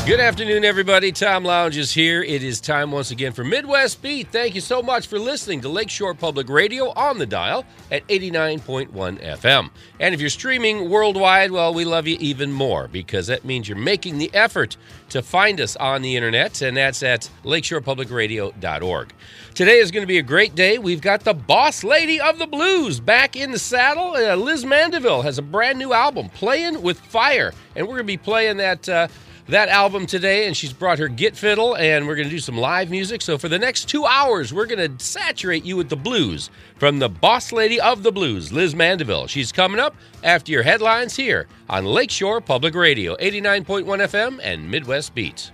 Good afternoon, everybody. Tom Lounge is here. It is time once again for Midwest Beat. Thank you so much for listening to Lakeshore Public Radio on the dial at 89.1 FM. And if you're streaming worldwide, well, we love you even more because that means you're making the effort to find us on the internet, and that's at lakeshorepublicradio.org. Today is going to be a great day. We've got the boss lady of the blues back in the saddle. Liz Mandeville has a brand new album, Playing with Fire, and we're going to be playing that album today, and she's brought her git fiddle, and we're going to do some live music. So for the next 2 hours, we're going to saturate you with the blues from the boss lady of the blues, Liz Mandeville. She's coming up after your headlines here on Lakeshore Public Radio, 89.1 FM and Midwest Beat.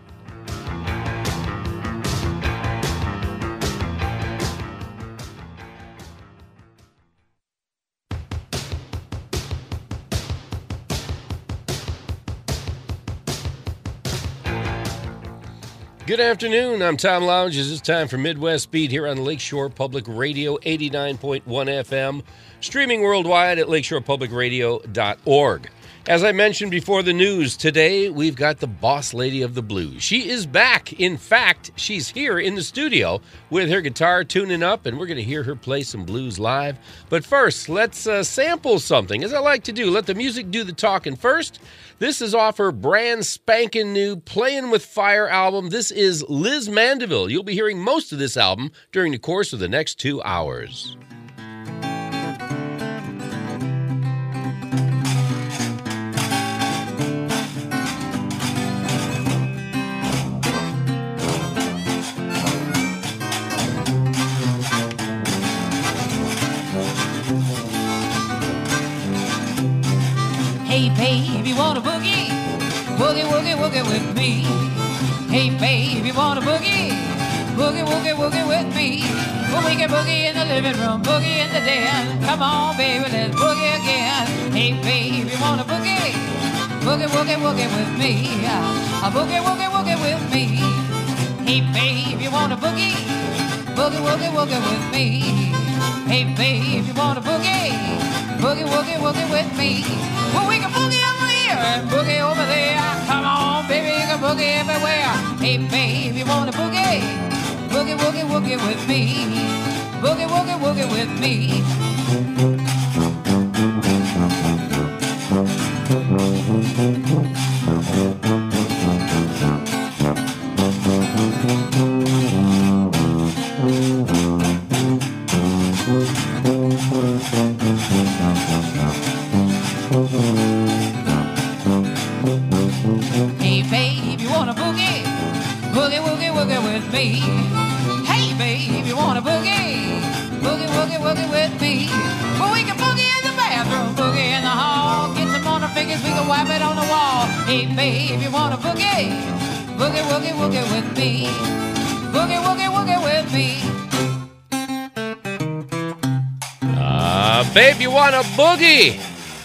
Good afternoon. I'm Tom Lounge. It's time for Midwest Beat here on Lakeshore Public Radio, 89.1 FM, streaming worldwide at lakeshorepublicradio.org. As I mentioned before the news, today we've got the boss lady of the blues. She is back. In fact, she's here in the studio with her guitar tuning up, and we're going to hear her play some blues live. But first, let's sample something. As I like to do, let the music do the talking first. This is off her brand spanking new Playing with Fire album. This is Liz Mandeville. You'll be hearing most of this album during the course of the next 2 hours. Hey babe, you wanna boogie? Boogie, woogie, woogie with me. Hey babe, you wanna boogie? Boogie, woogie, woogie with me. Well, we can boogie in the living room, boogie in the den. Come on, baby, let's boogie again. Hey babe, you wanna boogie? Boogie, woogie, woogie with me. A boogie, woogie, woogie with me. Hey babe, you wanna boogie? Boogie, woogie, woogie with me. Hey babe, you wanna boogie? Boogie, woogie, woogie with me. Well, we can boogie over here and boogie over there. Come on, baby, you can boogie everywhere. Hey, babe, you wanna boogie? Boogie, woogie, woogie with me. Boogie, woogie, woogie with me. Hey babe, you wanna boogie? Boogie, woogie, woogie with me. Hey babe, you wanna boogie? Boogie, woogie, woogie with me. Well, we can boogie in the bathroom, boogie in the hall. Get some on our fingers, we can wipe it on the wall. Hey babe, you wanna boogie? Boogie, woogie, woogie with me. Boogie, woogie, woogie with me. Babe, you want a boogie?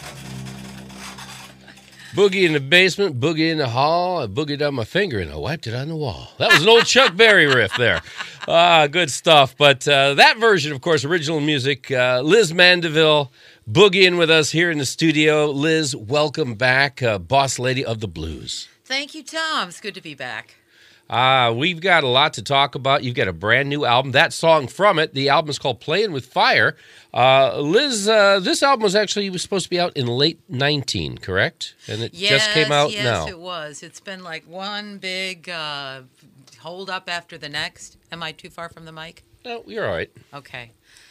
Boogie in the basement, boogie in the hall. I boogied on my finger and I wiped it on the wall. That was an old Chuck Berry riff there. Good stuff. But that version, of course, original music, Liz Mandeville boogieing with us here in the studio. Liz, welcome back, boss lady of the blues. Thank you, Tom. It's good to be back. We've got a lot to talk about. You've got a brand new album. That song from it, the album is called Playing with Fire. Liz, this album was supposed to be out in late 19, correct? And it just came out now. Yes, it was. It's been like one big hold up after the next. Am I too far from the mic? No, you're all right. Okay.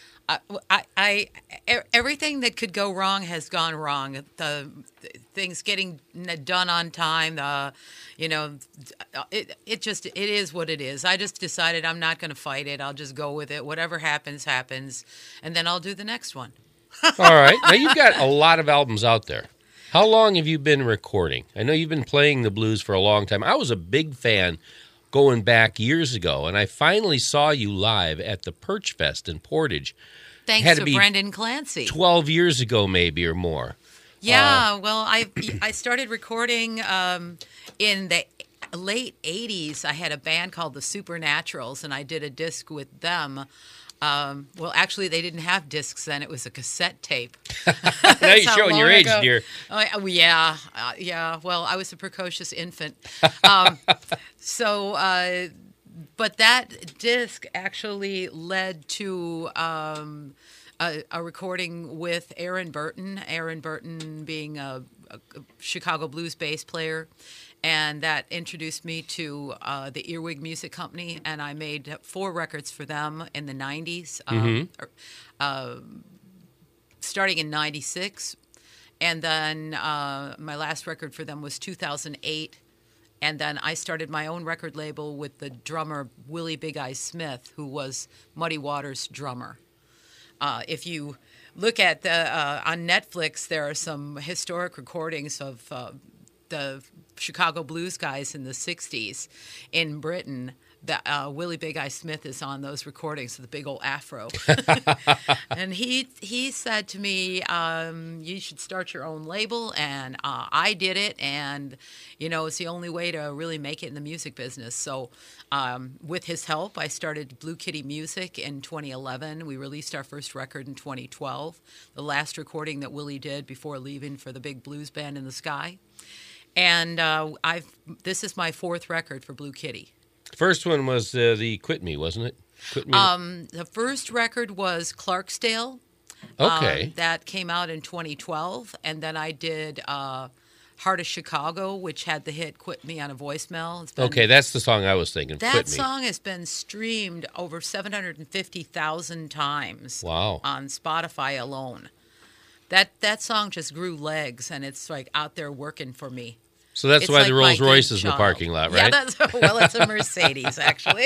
Everything that could go wrong has gone wrong. The things getting done on time. It is what it is. I just decided I'm not going to fight it. I'll just go with it. Whatever happens, happens, and then I'll do the next one. All right. Now you've got a lot of albums out there. How long have you been recording? I know you've been playing the blues for a long time. I was a big fan going back years ago, and I finally saw you live at the Perch Fest in Portage. Thanks to Brendan Clancy. 12 years ago, maybe, or more. Yeah, well, I started recording in the late 80s. I had a band called the Supernaturals, and I did a disc with them. Well, actually, they didn't have discs then. It was a cassette tape. Now you're showing your age, dear. Yeah. Well, I was a precocious infant. But that disc actually led to a recording with Aaron Burton. Aaron Burton being a Chicago blues bass player. And that introduced me to the Earwig Music Company, and I made 4 records for them in the 90s, starting in 96. And then my last record for them was 2008. And then I started my own record label with the drummer Willie Big Eye Smith, who was Muddy Waters' drummer. If you look at on Netflix, there are some historic recordings of the Chicago blues guys in the 60s in Britain. Willie Big Eye Smith is on those recordings with the big old afro. And he said to me, you should start your own label. And I did it. And, it's the only way to really make it in the music business. So with his help, I started Blue Kitty Music in 2011. We released our first record in 2012, the last recording that Willie did before leaving for the big blues band in the sky. And this is my 4th record for Blue Kitty. First one was the Quit Me, wasn't it? Quit Me. The first record was Clarksdale. Okay. That came out in 2012. And then I did Heart of Chicago, which had the hit Quit Me on a Voicemail. Okay, that's the song I was thinking, Quit Me. That song has been streamed over 750,000 times. Wow. On Spotify alone. That song just grew legs, and it's like out there working for me. So that's why the Rolls Royce is in the parking lot, right? Yeah, it's a Mercedes, actually.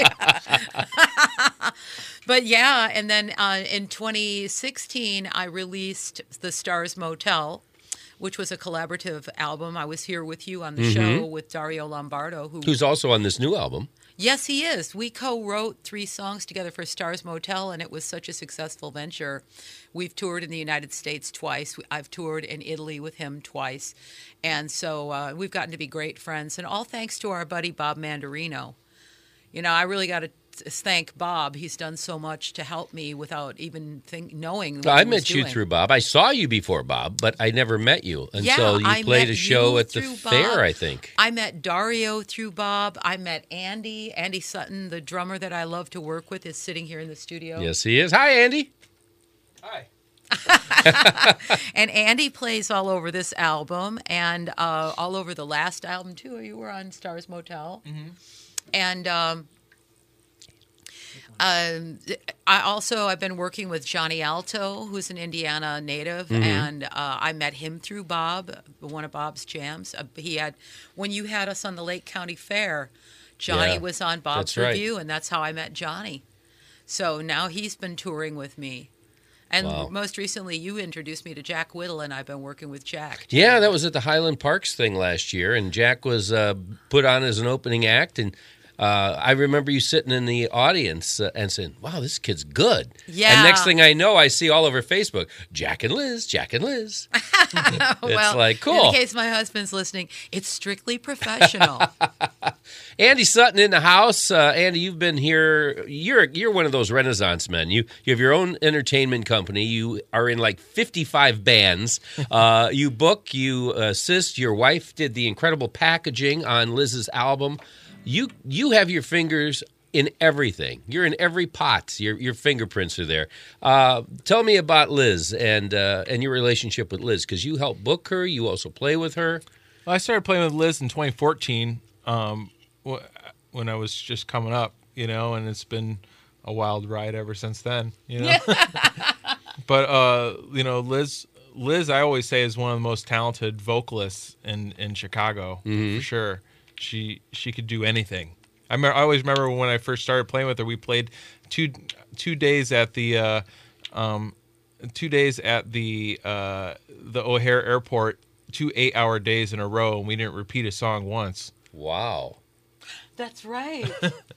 But yeah, and then in 2016, I released The Stars Motel, which was a collaborative album. I was here with you on the show with Dario Lombardo. Who's also on this new album. Yes, he is. We co-wrote 3 songs together for Stars Motel, and it was such a successful venture. We've toured in the United States twice. I've toured in Italy with him twice. And so we've gotten to be great friends, and all thanks to our buddy Bob Mandarino. I really got to thank Bob. He's done so much to help me without even knowing what I he was met you doing. through Bob. I saw you before Bob, but I never met you until you played a show at the fair, I think. I met Dario through Bob. I met Andy. Andy Sutton, the drummer that I love to work with, is sitting here in the studio. Yes, he is. Hi, Andy. Hi. And Andy plays all over this album and all over the last album, too. You were on Stars Motel. Mm-hmm. And I've been working with Johnny Alto, who's an Indiana native, and I met him through Bob, one of Bob's jams. When you had us on the Lake County Fair, Johnny was on Bob's Review, and that's how I met Johnny. So now he's been touring with me. And most recently, you introduced me to Jack Whittle, and I've been working with Jack. Yeah, that was at the Highland Parks thing last year, and Jack was put on as an opening act, and I remember you sitting in the audience and saying, wow, this kid's good. Yeah. And next thing I know, I see all over Facebook, Jack and Liz, Jack and Liz. It's like, cool. In case my husband's listening, it's strictly professional. Andy Sutton in the house. Andy, you've been here. You're one of those Renaissance men. You have your own entertainment company. You are in like 55 bands. You book, you assist. Your wife did the incredible packaging on Liz's album. You have your fingers in everything. You're in every pot. Your fingerprints are there. Tell me about Liz and your relationship with Liz, because you help book her. You also play with her. Well, I started playing with Liz in 2014 when I was just coming up, and it's been a wild ride ever since then, But, Liz, I always say, is one of the most talented vocalists in Chicago, for sure. She could do anything. I always remember when I first started playing with her, we played two days at the 2 days at the O'Hare Airport, 2 8-hour days in a row, and we didn't repeat a song once. Wow. That's right.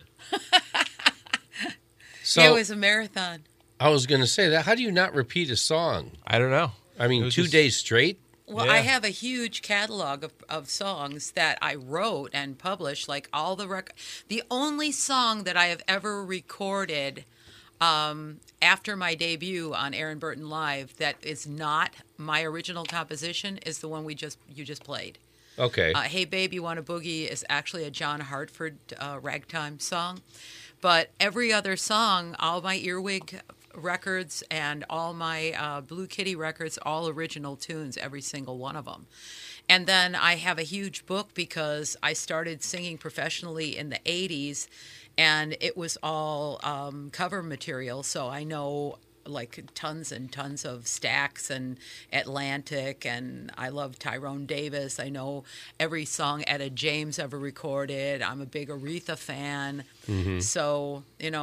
So it was a marathon. I was going to say that. How do you not repeat a song? I don't know. I mean, 2 days straight? Well, yeah. I have a huge catalog of songs that I wrote and published, like all the The only song that I have ever recorded after my debut on Aaron Burton Live, that is not my original composition, is the one you just played. Okay. Hey Babe, You Want a Boogie is actually a John Hartford ragtime song. But every other song, all my Earwig records and all my Blue Kitty records, all original tunes, every single one of them. And then I have a huge book because I started singing professionally in the 80s, and it was all cover material, so I know like tons and tons of Stax and Atlantic, and I love Tyrone Davis. I know every song Etta James ever recorded. I'm a big Aretha fan. So,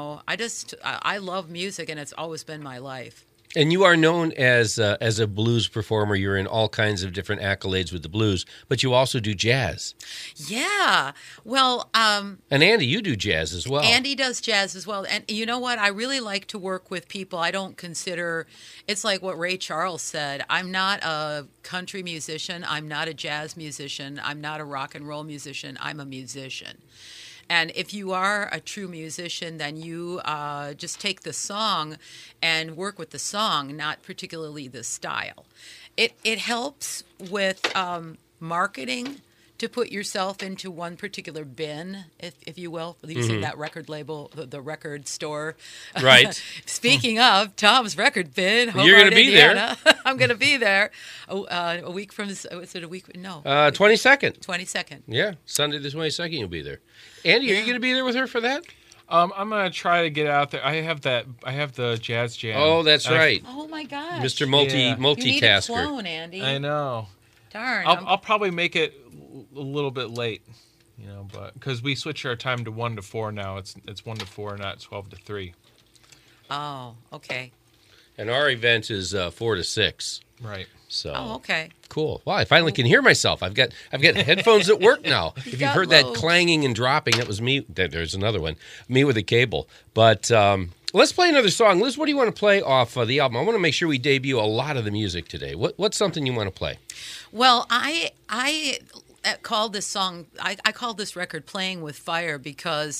I love music, and it's always been my life. And you are known as a blues performer. You're in all kinds of different accolades with the blues, but you also do jazz. Yeah. Well, and Andy, you do jazz as well. Andy does jazz as well. And you know what? I really like to work with people. I don't consider, it's like what Ray Charles said. I'm not a country musician. I'm not a jazz musician. I'm not a rock and roll musician. I'm a musician. And if you are a true musician, then you just take the song and work with the song, not particularly the style. It helps with marketing to put yourself into one particular bin, if you will, using that record label, the record store. Right. Speaking of Tom's record bin, Hobart, you're going to be Indiana. There. I'm going to be there a week from. Is it a week? No. 22nd. 22nd. Yeah, Sunday the 22nd. You'll be there. Andy, are you going to be there with her for that? I'm gonna try to get out there. I have the jazz jam. Oh, that's right. Oh my gosh, Mr. multitasker. Multitasker. You need a clone, Andy. I know. Darn. I'll probably make it a little bit late, but because we switch our time to 1 to 4 now, it's 1 to 4, not 12 to 3. Oh, okay. And our event is 4 to 6. Right. So. Oh, okay. Cool. Wow, I finally can hear myself. I've got headphones at work now. If you've heard that clanging and dropping, that was me. There's another one. Me with a cable. But let's play another song. Liz, what do you want to play off the album? I want to make sure we debut a lot of the music today. What's something you want to play? Well, I called this song. I called this record "Playing with Fire" because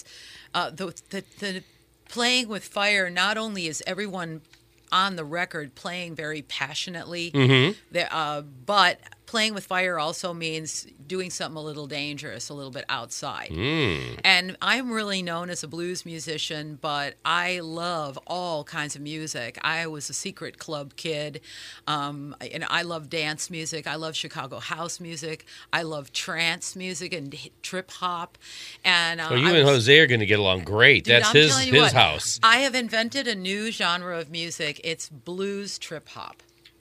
the playing with fire. Not only is everyone on the record playing very passionately, but playing with fire also means doing something a little dangerous, a little bit outside. And I'm really known as a blues musician, but I love all kinds of music. I was a secret club kid, and I love dance music. I love Chicago house music. I love trance music and trip hop. And you and Jose are going to get along great. Dude, that's his house. I have invented a new genre of music. It's blues trip hop.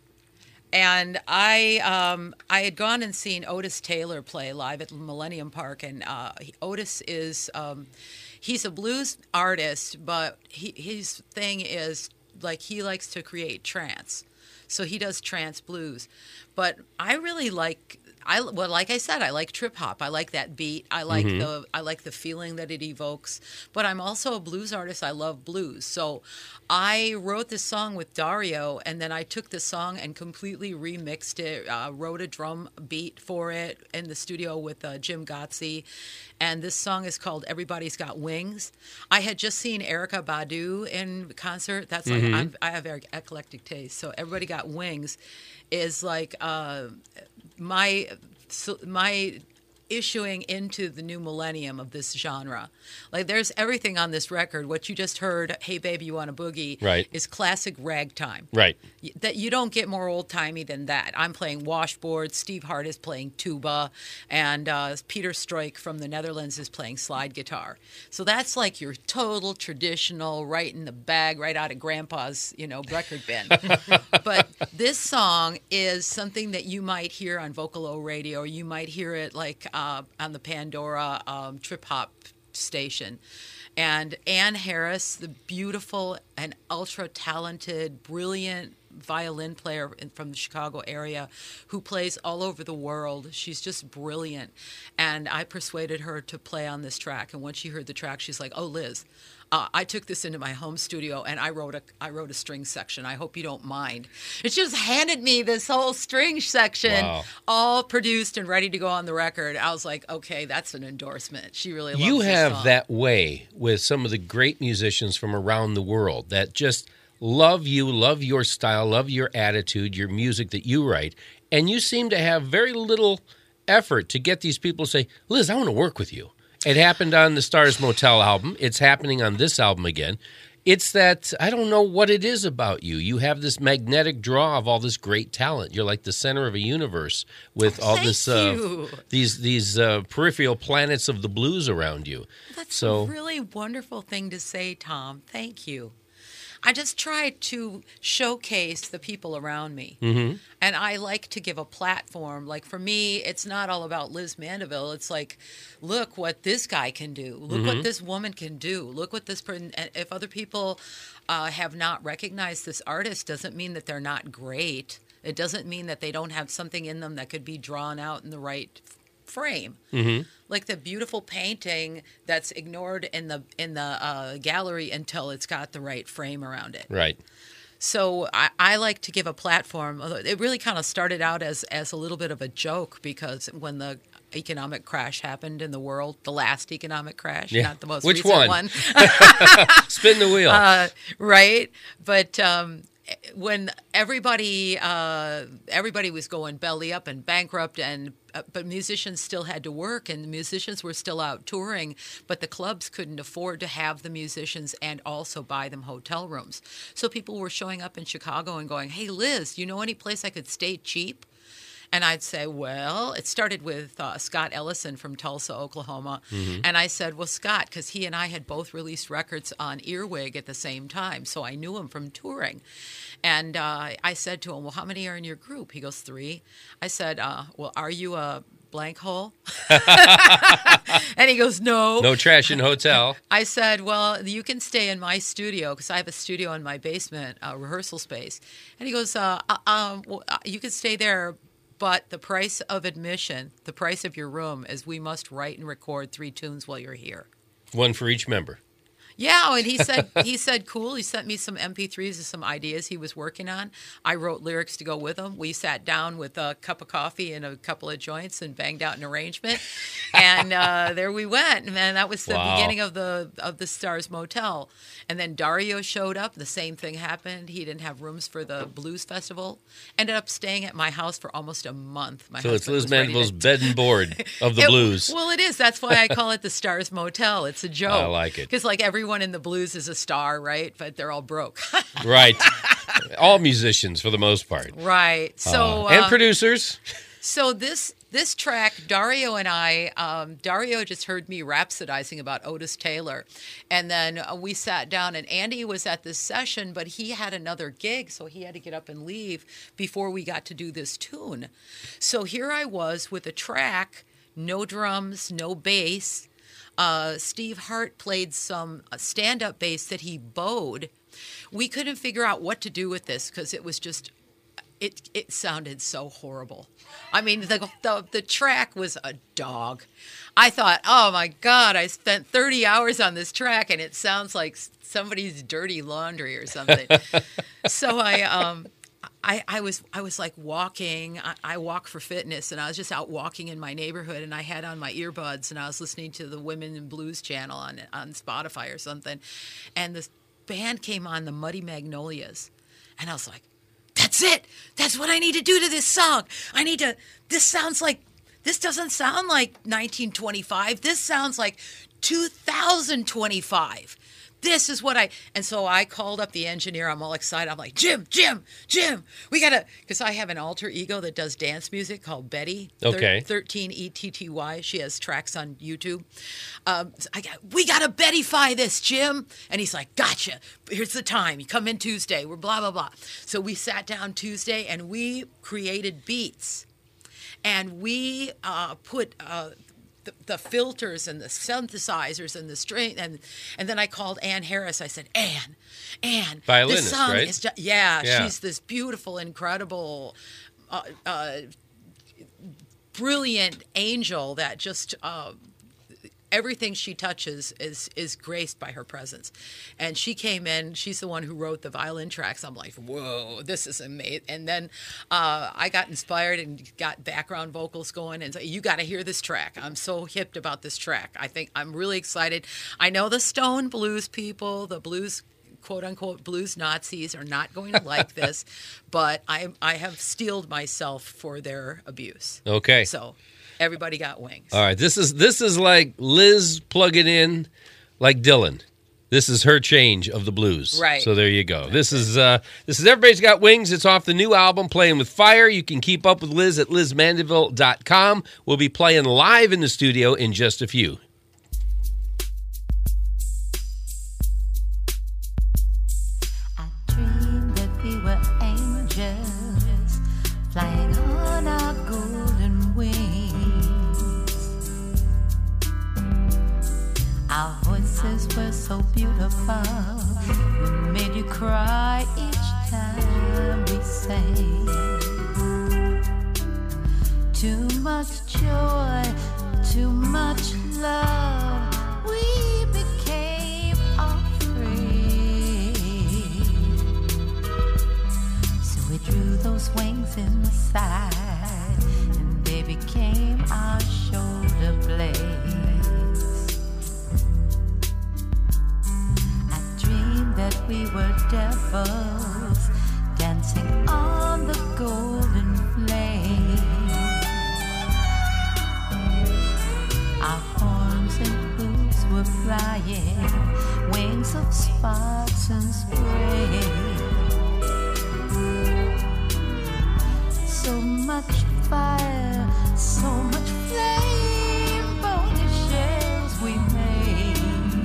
And I had gone and seen Otis Taylor play live at Millennium Park, and Otis is he's a blues artist, but his thing is like he likes to create trance, so he does trance blues. But I really like. Like I said, I like trip hop. I like that beat. I like the feeling that it evokes. But I'm also a blues artist. I love blues. So I wrote this song with Dario, and then I took the song and completely remixed it. Wrote a drum beat for it in the studio with Jim Gotze. And this song is called "Everybody's Got Wings." I had just seen Erykah Badu in concert. That's like I have very eclectic taste. So "Everybody Got Wings" is like my issuing into the new millennium of this genre. Like there's everything on this record. What you just heard, "Hey Baby, You Want a Boogie," right, is classic ragtime. Right. That you don't get more old-timey than that. I'm playing washboard, Steve Hart is playing tuba, and Peter Stroik from the Netherlands is playing slide guitar. So that's like your total traditional, right in the bag, right out of Grandpa's, record bin. But this song is something that you might hear on Vocalo Radio, or you might hear it like on the Pandora trip hop station. And Ann Harris, the beautiful and ultra talented, brilliant violin player from the Chicago area who plays all over the world. She's just brilliant. And I persuaded her to play on this track. And when she heard the track, she's like, "Oh, Liz, I took this into my home studio and I wrote a string section. I hope you don't mind. It just handed me this whole string section, all produced and ready to go on the record. I was like, okay, that's an endorsement. She really loves You this have song. that way with some of the great musicians from around the world that just love you, love your style, love your attitude, your music that you write, and you seem to have very little effort to get these people to say, Liz, I want to work with you. It happened on the Stars Motel album. It's happening on this album again. It's that, I don't know what it is about you. You have this magnetic draw of all this great talent. You're like the center of a universe with all this these peripheral planets of the blues around you. That's a really wonderful thing to say, Tom. Thank you. I just try to showcase the people around me. Mm-hmm. And I like to give a platform. Like for me, it's not all about Liz Mandeville. It's like, look what this guy can do. Look what this woman can do. Look what this person. And if other people have not recognized this artist, doesn't mean that they're not great. It doesn't mean that they don't have something in them that could be drawn out in the right frame. Mm-hmm. Like the beautiful painting that's ignored in the gallery until it's got the right frame around it. Right. So I like to give a platform. It really kind of started out as a little bit of a joke because when the economic crash happened in the world, the last economic crash, not the most recent one. Spin the wheel. Right. But when everybody was going belly up and bankrupt, and but musicians still had to work, and the musicians were still out touring, but the clubs couldn't afford to have the musicians and also buy them hotel rooms. So people were showing up in Chicago and going, "Hey, Liz, you know any place I could stay cheap?" And I'd say, well, it started with Scott Ellison from Tulsa, Oklahoma. Mm-hmm. And I said, well, Scott, because he and I had both released records on Earwig at the same time, so I knew him from touring. And I said to him, well, how many are in your group? He goes, 3. I said, well, are you a blank hole? And he goes, no. No trash in hotel. I said, well, you can stay in my studio because I have a studio in my basement, a rehearsal space. And he goes, you can stay there. But the price of admission, the price of your room, is we must write and record 3 tunes while you're here. One for each member. Yeah, and he said, cool. He sent me some MP3s of some ideas he was working on. I wrote lyrics to go with them. We sat down with a cup of coffee and a couple of joints and banged out an arrangement. And there we went. Man, that was the beginning of the Stars Motel. And then Dario showed up. The same thing happened. He didn't have rooms for the Blues Festival. Ended up staying at my house for almost a month. So it's Liz Mandeville's bed and board of the blues. Well, it is. That's why I call it the Stars Motel. It's a joke. I like it. Because like everyone in the blues is a star, right? But they're all broke. Right. All musicians for the most part. Right. So and producers. So this track, Dario and I, Dario just heard me rhapsodizing about Otis Taylor. And then we sat down, and Andy was at this session, but he had another gig, so he had to get up and leave before we got to do this tune. So here I was with a track, no drums, no bass. Steve Hart played some stand-up bass that he bowed. We couldn't figure out what to do with this because it was just, it sounded so horrible. I mean, the track was a dog. I thought, oh my God, I spent 30 hours on this track and it sounds like somebody's dirty laundry or something. So I was like walking. I walk for fitness, and I was just out walking in my neighborhood, and I had on my earbuds, and I was listening to the Women in Blues channel on Spotify or something, and this band came on, the Muddy Magnolias, and I was like, that's it. That's what I need to do to this song. This doesn't sound like 1925. This sounds like 2025. This is what and so I called up the engineer. I'm all excited. I'm like, Jim, we got to, because I have an alter ego that does dance music called Betty. Okay. 13ETTY. She has tracks on YouTube. We got to Bettyfy this, Jim. And he's like, gotcha. Here's the time. You come in Tuesday. We're blah, blah, blah. So we sat down Tuesday and we created beats. And we put the filters and the synthesizers and the string, and then I called Ann Harris. I said, Ann, violinist, this song right? is just, yeah, she's this beautiful, incredible, brilliant angel that just everything she touches is graced by her presence. And she came in, she's the one who wrote the violin tracks. I'm like, whoa, this is amazing. And then I got inspired and got background vocals going, and you got to hear this track. I'm so hipped about this track. I think I'm really excited. I know the Stone blues people, the blues quote-unquote blues Nazis are not going to like this, but I have steeled myself for their abuse. Okay. So everybody got wings. All right. This is like Liz plugging in like Dylan. This is her change of the blues. Right. So there you go. This is Everybody's Got Wings. It's off the new album, Playing with Fire. You can keep up with Liz at lizmandeville.com. We'll be playing live in the studio in just a few. Flying on our golden wings. Our voices were so beautiful, we made you cry each time we sang. Too much joy, too much love, we became afraid. So we drew those wings inside, and they became our shoulder blades. I dreamed that we were devils dancing on the golden flame. Our horns and hooves were flying, wings of sparks and spray. So much fire, so much flame, bony shells we made.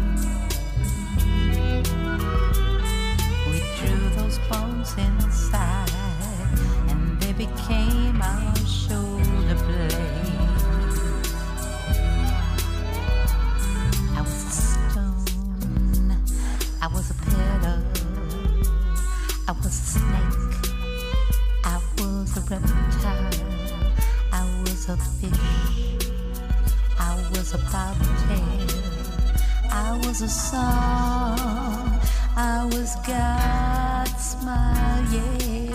We drew those bones inside, and they became our shoulder blades. I was a stone, I was a petal, I was a snake, I was a reptile, I was a fish, I was a bobtail, I was a song, I was God's smile, yeah.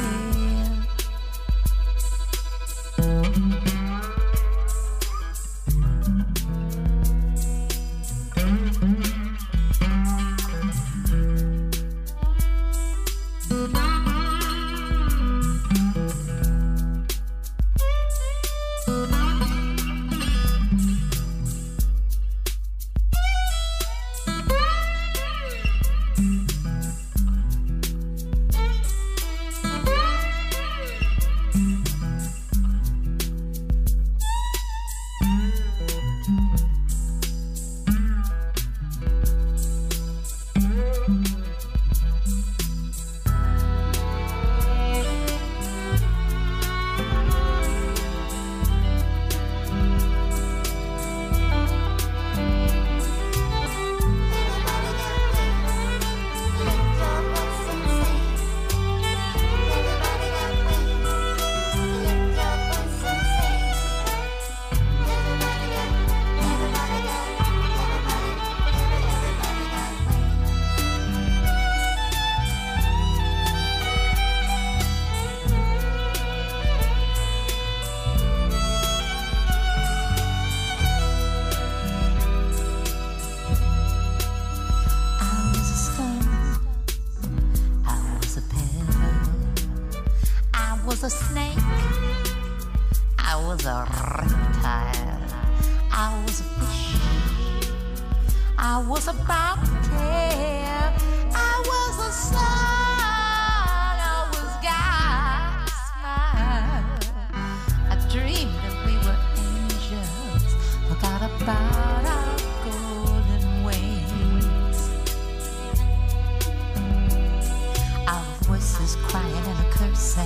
A snake, I was a reptile, I was a fish, I was a bobtail, I was a sun, I was God's smile. I dreamed that we were angels, forgot about our golden wings. Our voices crying and cursing,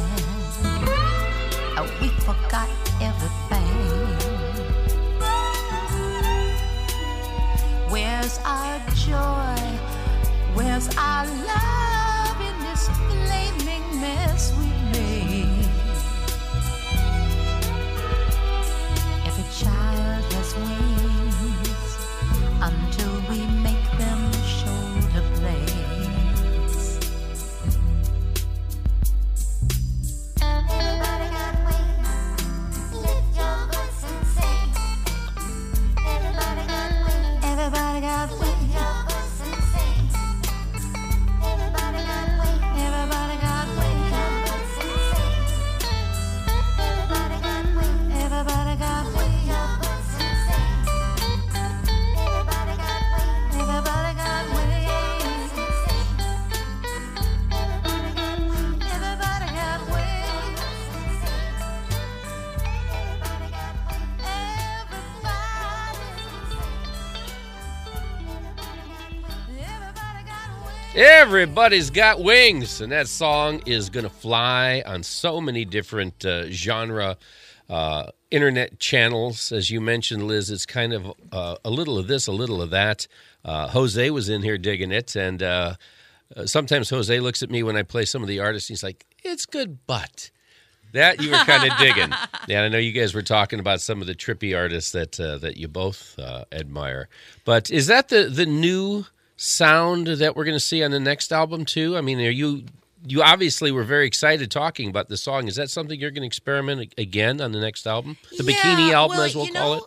we forgot everything. Where's our joy? Where's our love in this flaming mess we made? Every child has wings, Everybody's Got Wings, and that song is going to fly on so many different genre internet channels. As you mentioned, Liz, it's kind of a little of this, a little of that. Jose was in here digging it, and sometimes Jose looks at me when I play some of the artists, and he's like, it's good, but... That you were kind of digging. Yeah, I know you guys were talking about some of the trippy artists that you both admire. But is that the new sound that we're going to see on the next album too? I mean, you obviously were very excited talking about the song. Is that something you're going to experiment again on the next album? The Bikini album, as we'll call it?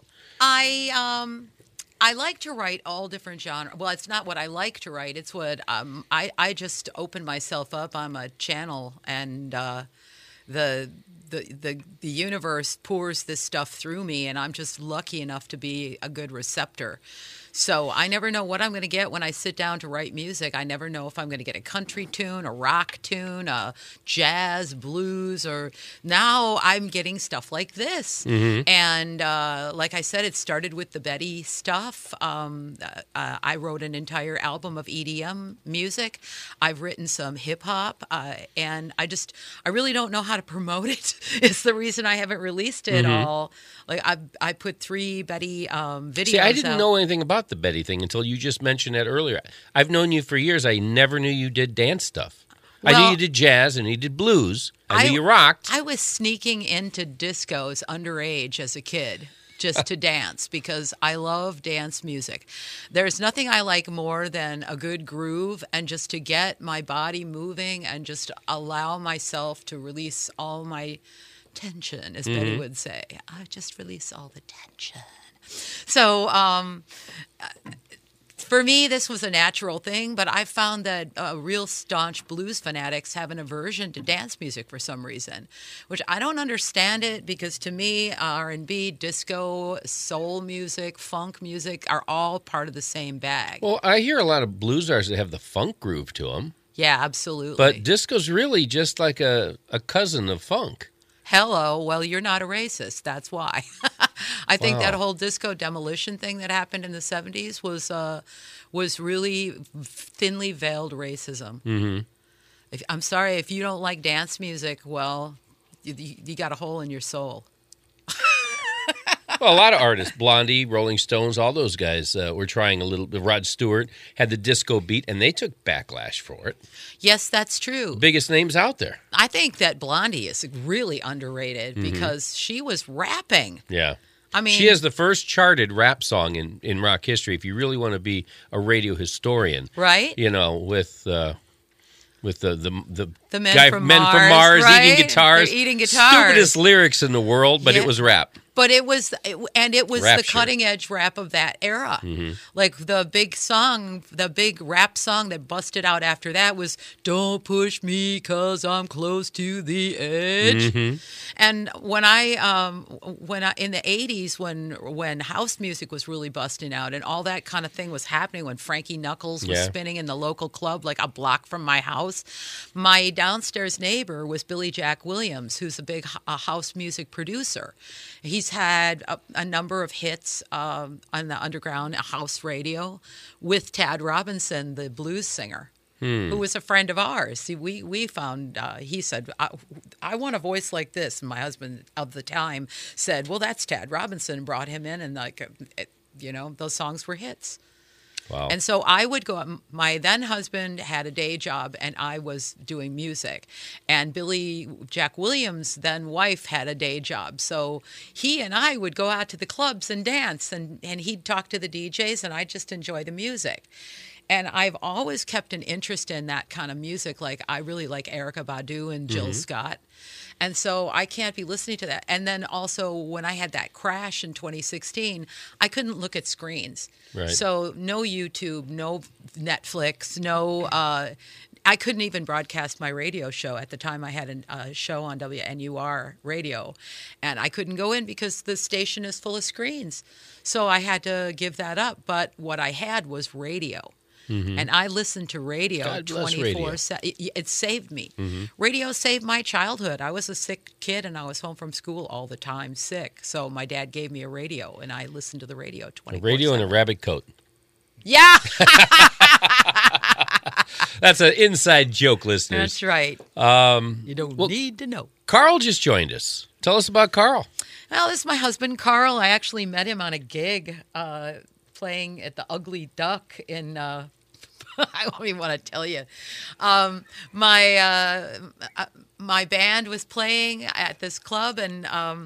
I like to write all different genres. Well, it's not what I like to write. It's what I just open myself up. I'm a channel, and the universe pours this stuff through me, and I'm just lucky enough to be a good receptor. So I never know what I'm going to get when I sit down to write music. I never know if I'm going to get a country tune, a rock tune, a jazz, blues, or now I'm getting stuff like this. Mm-hmm. And like I said, it started with the Betty stuff. I wrote an entire album of EDM music. I've written some hip hop, and I really don't know how to promote it. It's the reason I haven't released it all. Like I put 3 Betty videos. See, I didn't know anything about the Betty thing until you just mentioned that earlier. I've known you for years. I never knew you did dance stuff. Well, I knew you did jazz and you did blues. I knew you rocked. I was sneaking into discos underage as a kid just to dance because I love dance music. There's nothing I like more than a good groove and just to get my body moving and just allow myself to release all my tension, as Betty would say. I just release all the tension. So for me, this was a natural thing, but I found that real staunch blues fanatics have an aversion to dance music for some reason, which I don't understand it because to me, R&B, disco, soul music, funk music are all part of the same bag. Well, I hear a lot of blues artists that have the funk groove to them. Yeah, absolutely. But disco's really just like a cousin of funk. Hello, well, you're not a racist. That's why. I think that whole disco demolition thing that happened in the 70s was really thinly veiled racism. Mm-hmm. I'm sorry, if you don't like dance music, well, you got a hole in your soul. Well, a lot of artists, Blondie, Rolling Stones, all those guys were trying a little bit. Rod Stewart had the disco beat, and they took backlash for it. Yes, that's true. Biggest names out there. I think that Blondie is really underrated because she was rapping. Yeah. I mean, she has the first charted rap song in rock history, if you really want to be a radio historian. Right? You know, with the men guy, from Men Mars, from Mars right? eating guitars. They're eating guitars. Stupidest lyrics in the world, but it was rap. But it was the cutting edge rap of that era. Mm-hmm. Like the big song, the big rap song that busted out after that was "Don't Push Me 'Cause I'm Close to the Edge." Mm-hmm. And when I in the 80s when house music was really busting out and all that kind of thing was happening, when Frankie Knuckles was spinning in the local club like a block from my house, my downstairs neighbor was Billy Jack Williams, who's a big house music producer. He's had a number of hits on the underground house radio with Tad Robinson, the blues singer, who was a friend of ours. See, we found, he said, I want a voice like this. And my husband of the time said, well, that's Tad Robinson, brought him in, and those songs were hits. Wow. And so I would go, my then husband had a day job and I was doing music. And Billy Jack Williams' then wife had a day job. So he and I would go out to the clubs and dance and he'd talk to the DJs and I'd just enjoy the music. And I've always kept an interest in that kind of music. Like I really like Erykah Badu and Jill Scott. And so I can't be listening to that. And then also when I had that crash in 2016, I couldn't look at screens. Right. So no YouTube, no Netflix, no I couldn't even broadcast my radio show. At the time I had a show on WNUR radio. And I couldn't go in because the station is full of screens. So I had to give that up. But what I had was radio. Mm-hmm. And I listened to radio 24/7. It saved me. Mm-hmm. Radio saved my childhood. I was a sick kid and I was home from school all the time sick. So my dad gave me a radio and I listened to the radio 24/7. A radio and a rabbit coat. Yeah. That's an inside joke, listeners. That's right. You don't need to know. Carl just joined us. Tell us about Carl. Well, this is my husband, Carl. I actually met him on a gig playing at the Ugly Duck in, I don't even want to tell you. My band was playing at this club, and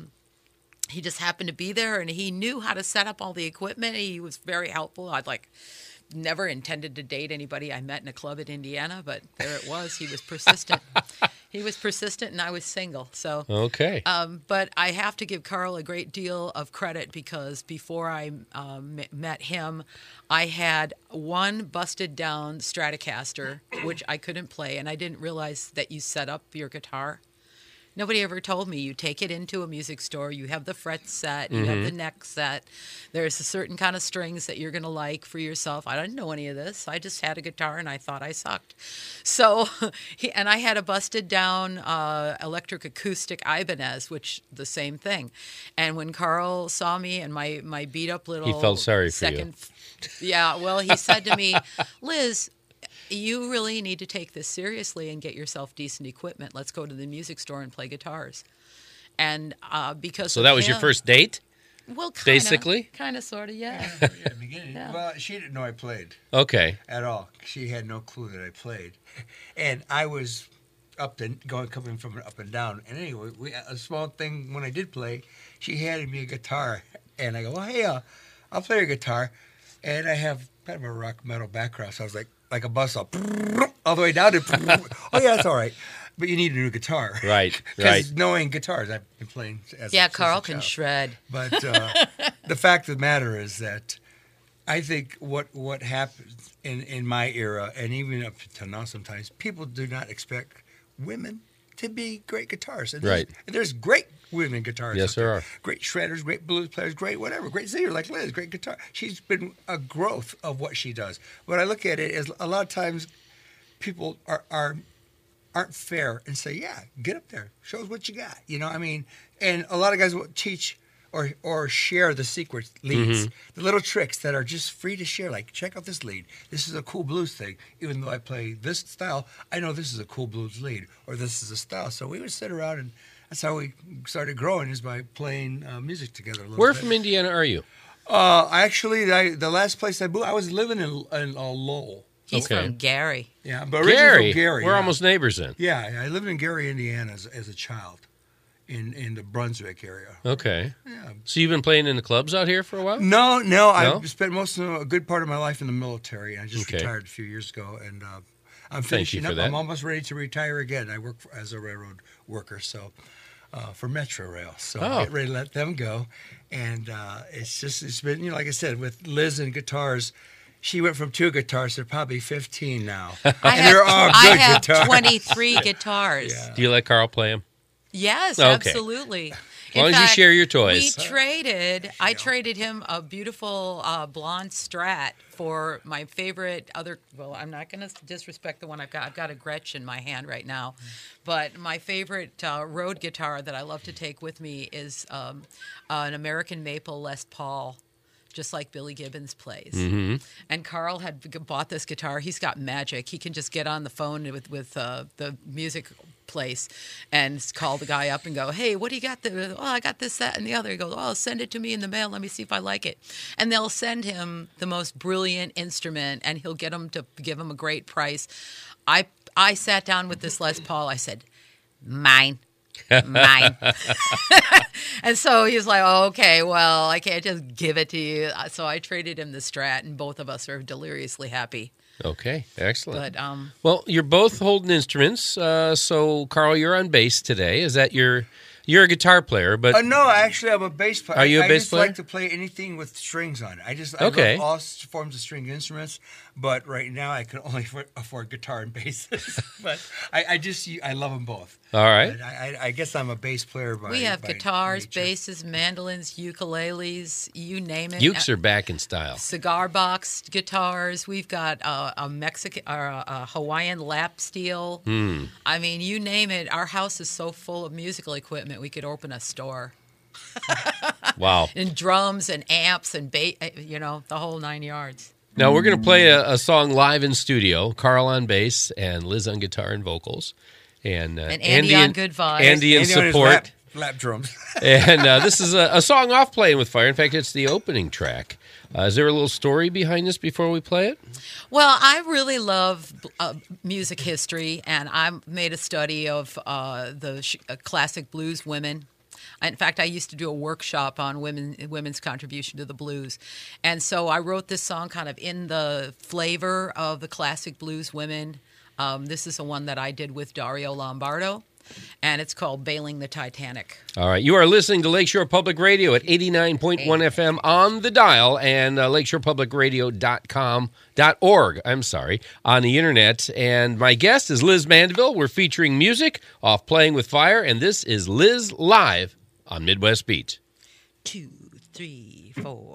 he just happened to be there, and he knew how to set up all the equipment. He was very helpful. I'd never intended to date anybody I met in a club in Indiana, but there it was. He was persistent. He was persistent, and I was single. So okay. But I have to give Carl a great deal of credit because before I met him, I had one busted down Stratocaster, which I couldn't play, and I didn't realize that you set up your guitar. Nobody ever told me you take it into a music store, you have the frets set, you have the neck set. There's a certain kind of strings that you're going to like for yourself. I didn't know any of this. I just had a guitar and I thought I sucked. So, and I had a busted down electric acoustic Ibanez, which the same thing. And when Carl saw me and my beat up little He felt sorry for you. Yeah, well, he said to me, Liz, you really need to take this seriously and get yourself decent equipment. Let's go to the music store and play guitars. And because So that was your first date? Well, kinda, basically? Kind of, sort of, yeah. Yeah, in the beginning. Yeah. Well, she didn't know I played Okay. at all. She had no clue that I played. And I was coming from an up and down. And anyway, a small thing, when I did play, she handed me a guitar. And I go, well, hey, I'll play your guitar. And I have kind of a rock metal background, so I was like a bus all the way down to, oh, yeah, that's all right. But you need a new guitar. Right. Because knowing guitars, I've been playing as Yeah, since Carl a can child. shred. But the fact of the matter is that I think what happens in my era, and even up to now sometimes, people do not expect women to be great guitarists. And there's great women guitarists. Yes, there are. Great shredders, great blues players, great whatever, great singer like Liz, great guitar. She's been a growth of what she does. But I look at it as a lot of times people aren't fair and say, yeah, get up there, show us what you got. You know, I mean, and a lot of guys will teach or share the secret leads, the little tricks that are just free to share. Like, check out this lead. This is a cool blues thing. Even though I play this style, I know this is a cool blues lead, or this is a style. So we would sit around, and that's how we started growing, is by playing music together a little Where bit. from Indiana are you? The last place I moved, I was living in Lowell. He's Okay. from Gary. Yeah, but originally Gary. from Gary. We're yeah. almost neighbors then. Yeah, I lived in Gary, Indiana as a child in the Brunswick area. Okay. Yeah. So you've been playing in the clubs out here for a while? No, No? I spent a good part of my life in the military. I just Okay. retired a few years ago, and I'm Thank you finishing for up. that. I'm almost ready to retire again. I work as a railroad worker, so for Metro Rail. So Oh. I get ready to let them go, and it's been, like I said, with Liz and guitars. She went from 2 guitars to probably 15 now. They're all good I have guitars. 23 guitars. Yeah. Do you let Carl play them? Yes, Okay. absolutely. As long as you share your toys. I traded him a beautiful blonde Strat for my favorite well, I'm not going to disrespect the one I've got. I've got a Gretsch in my hand right now. But my favorite road guitar that I love to take with me is an American Maple Les Paul, just like Billy Gibbons plays. Mm-hmm. And Carl had bought this guitar. He's got magic. He can just get on the phone with the music place and call the guy up and go, hey, what do you got there? Oh, I got this, that, and the other. He goes, oh, send it to me in the mail. Let me see if I like it. And they'll send him the most brilliant instrument, and he'll get them to give him a great price. I sat down with this Les Paul. I said, mine. And so he's like, oh, okay, well, I can't just give it to you. So I traded him the Strat, and both of us are deliriously happy. Okay, excellent. But Well, you're both holding instruments. So, Carl, you're on bass today. Is that you're a guitar player, but No, actually, I'm a bass player. Are you a bass player? I just like to play anything with strings on it. I Okay. love all forms of string instruments, but right now I can only afford guitar and basses. But I love them both. all right. But I guess I'm a bass player by we have by guitars, nature. basses, mandolins, ukuleles, you name it. Ukes are back in style. Cigar box guitars. We've got a Mexican or a Hawaiian lap steel. I mean, you name it. Our house is so full of musical equipment. We could open a store. Wow. And drums and amps and the whole 9 yards. Now, we're going to play a song live in studio. Carl on bass and Liz on guitar and vocals. And Andy on good vibes. Andy in Andy on his support. lap drums. And this is a song off Playing with Fire. In fact, it's the opening track. Is there a little story behind this before we play it? Well, I really love music history, and I made a study of the classic blues women. In fact, I used to do a workshop on women's contribution to the blues. And so I wrote this song kind of in the flavor of the classic blues women. This is the one that I did with Dario Lombardo, and it's called Bailing the Titanic. All right. You are listening to Lakeshore Public Radio at 89.1 FM on the dial and lakeshorepublicradio.org, on the internet. And my guest is Liz Mandeville. We're featuring music off Playing with Fire, and this is Liz live on Midwest Beat. 2, 3, 4.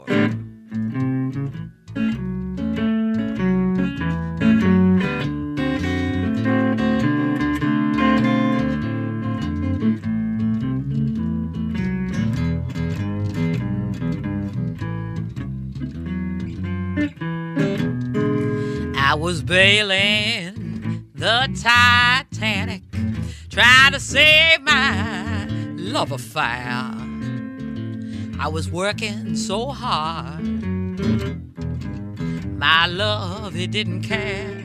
I was bailing the Titanic, trying to save my love affair. I was working so hard, my love, he didn't care.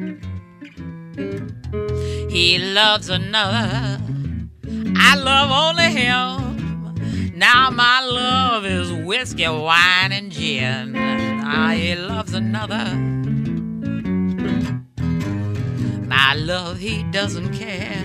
He loves another, I love only him. Now my love is whiskey, wine, and gin. He loves another, my love, he doesn't care.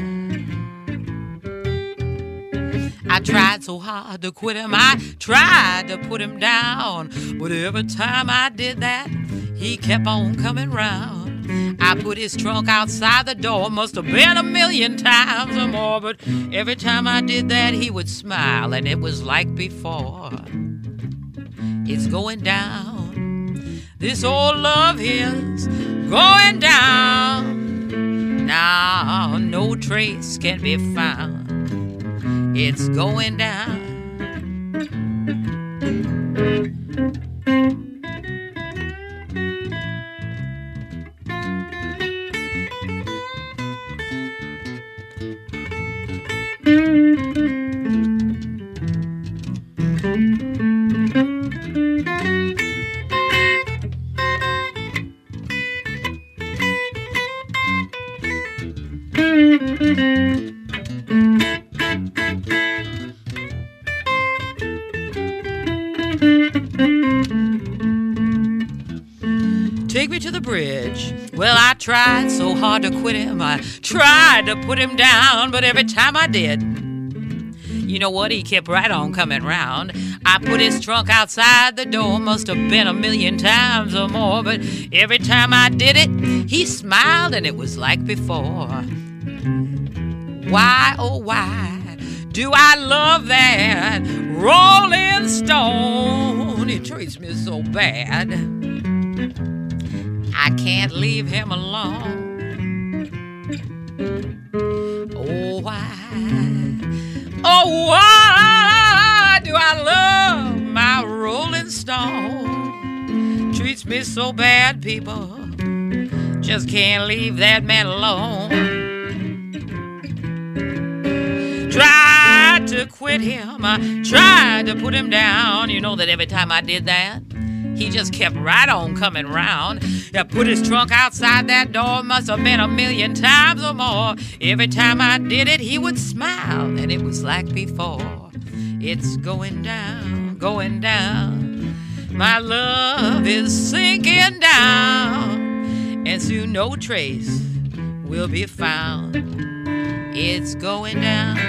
I tried so hard to quit him, I tried to put him down, but every time I did that, he kept on coming round. I put his trunk outside the door, must have been 1,000,000 times or more, but every time I did that, he would smile, and it was like before. It's going down, this old love is going down. Now no trace can be found, it's going down. Take me to the bridge. Well, I tried so hard to quit him. I tried to put him down, but every time I did, you know what? He kept right on coming round. I put his trunk outside the door, must have been 1,000,000 times or more, but every time I did it, he smiled and it was like before. Why, oh why, do I love that Rolling Stone? He treats me so bad, I can't leave him alone. Oh why do I love my Rolling Stone? Treats me so bad, people, just can't leave that man alone. Tried to quit him, I tried to put him down. You know that every time I did that, he just kept right on coming round. I put his trunk outside that door, must have been 1,000,000 times or more. Every time I did it, he would smile, and it was like before. It's going down, going down. My love is sinking down, and soon no trace will be found. It's going down.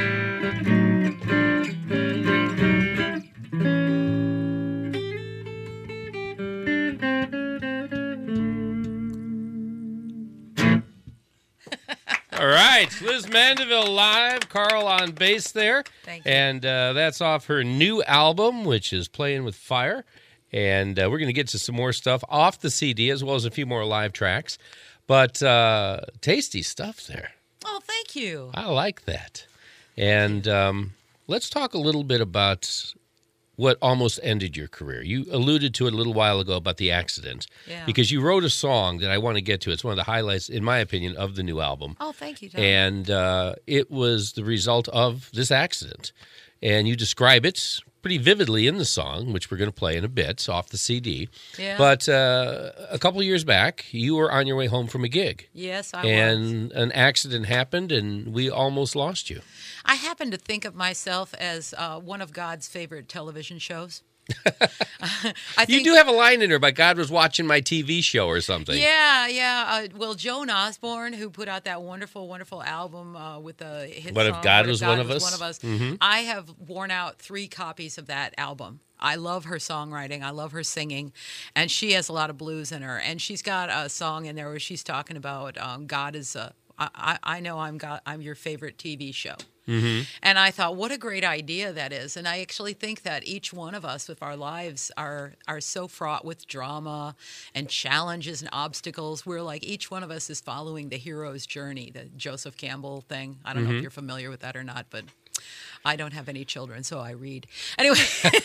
All right, Liz Mandeville live, Carl on bass there. Thank you. And that's off her new album, which is Playing with Fire. And we're going to get to some more stuff off the CD, as well as a few more live tracks. But tasty stuff there. Oh, thank you. I like that. And let's talk a little bit about what almost ended your career. You alluded to it a little while ago about the accident. Yeah. Because you wrote a song that I want to get to. It's one of the highlights, in my opinion, of the new album. Oh, thank you, Tom. And it was the result of this accident. And you describe it pretty vividly in the song, which we're going to play in a bit off the CD. Yeah. But a couple of years back, you were on your way home from a gig. Yes, I was. And an accident happened, and we almost lost you. I happen to think of myself as one of God's favorite television shows. You do have a line in there about God was watching my TV show or something. Yeah. Well, Joan Osborne, who put out that wonderful, wonderful album with the hit What song, If God What Was One of Us? Mm-hmm. I have worn out 3 copies of that album. I love her songwriting. I love her singing. And she has a lot of blues in her. And she's got a song in there where she's talking about God is, I know I'm God, I'm your favorite TV show. Mm-hmm. And I thought, what a great idea that is. And I actually think that each one of us with our lives are so fraught with drama and challenges and obstacles. We're like, each one of us is following the hero's journey, the Joseph Campbell thing. I don't know if you're familiar with that or not, but I don't have any children, so I read. Anyway,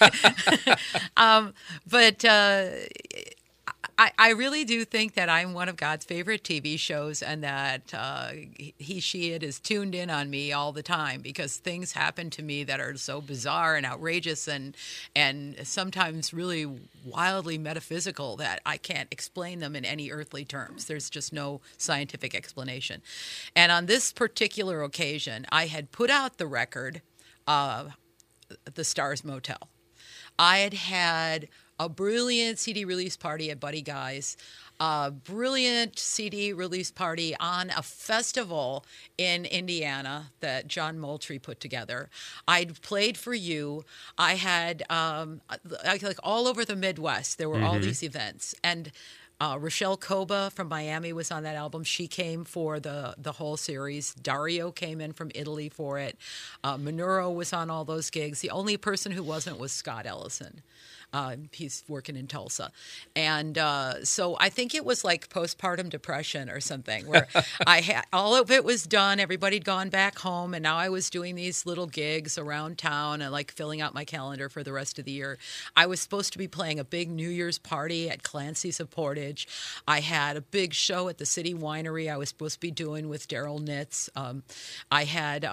I really do think that I'm one of God's favorite TV shows, and that it is tuned in on me all the time, because things happen to me that are so bizarre and outrageous and sometimes really wildly metaphysical that I can't explain them in any earthly terms. There's just no scientific explanation. And on this particular occasion, I had put out the record, The Stars Motel. I had a brilliant CD release party at Buddy Guy's, a brilliant CD release party on a festival in Indiana that John Moultrie put together. I'd played for you. I had, like all over the Midwest, there were all these events. And Rochelle Koba from Miami was on that album. She came for the whole series. Dario came in from Italy for it. Monuro was on all those gigs. The only person who wasn't was Scott Ellison. He's working in Tulsa. And so I think it was like postpartum depression or something, where I had all of it was done. Everybody'd gone back home, and now I was doing these little gigs around town and like filling out my calendar for the rest of the year. I was supposed to be playing a big New Year's party at Clancy's of Portage. I had a big show at the City Winery I was supposed to be doing with Daryl Nitz. I had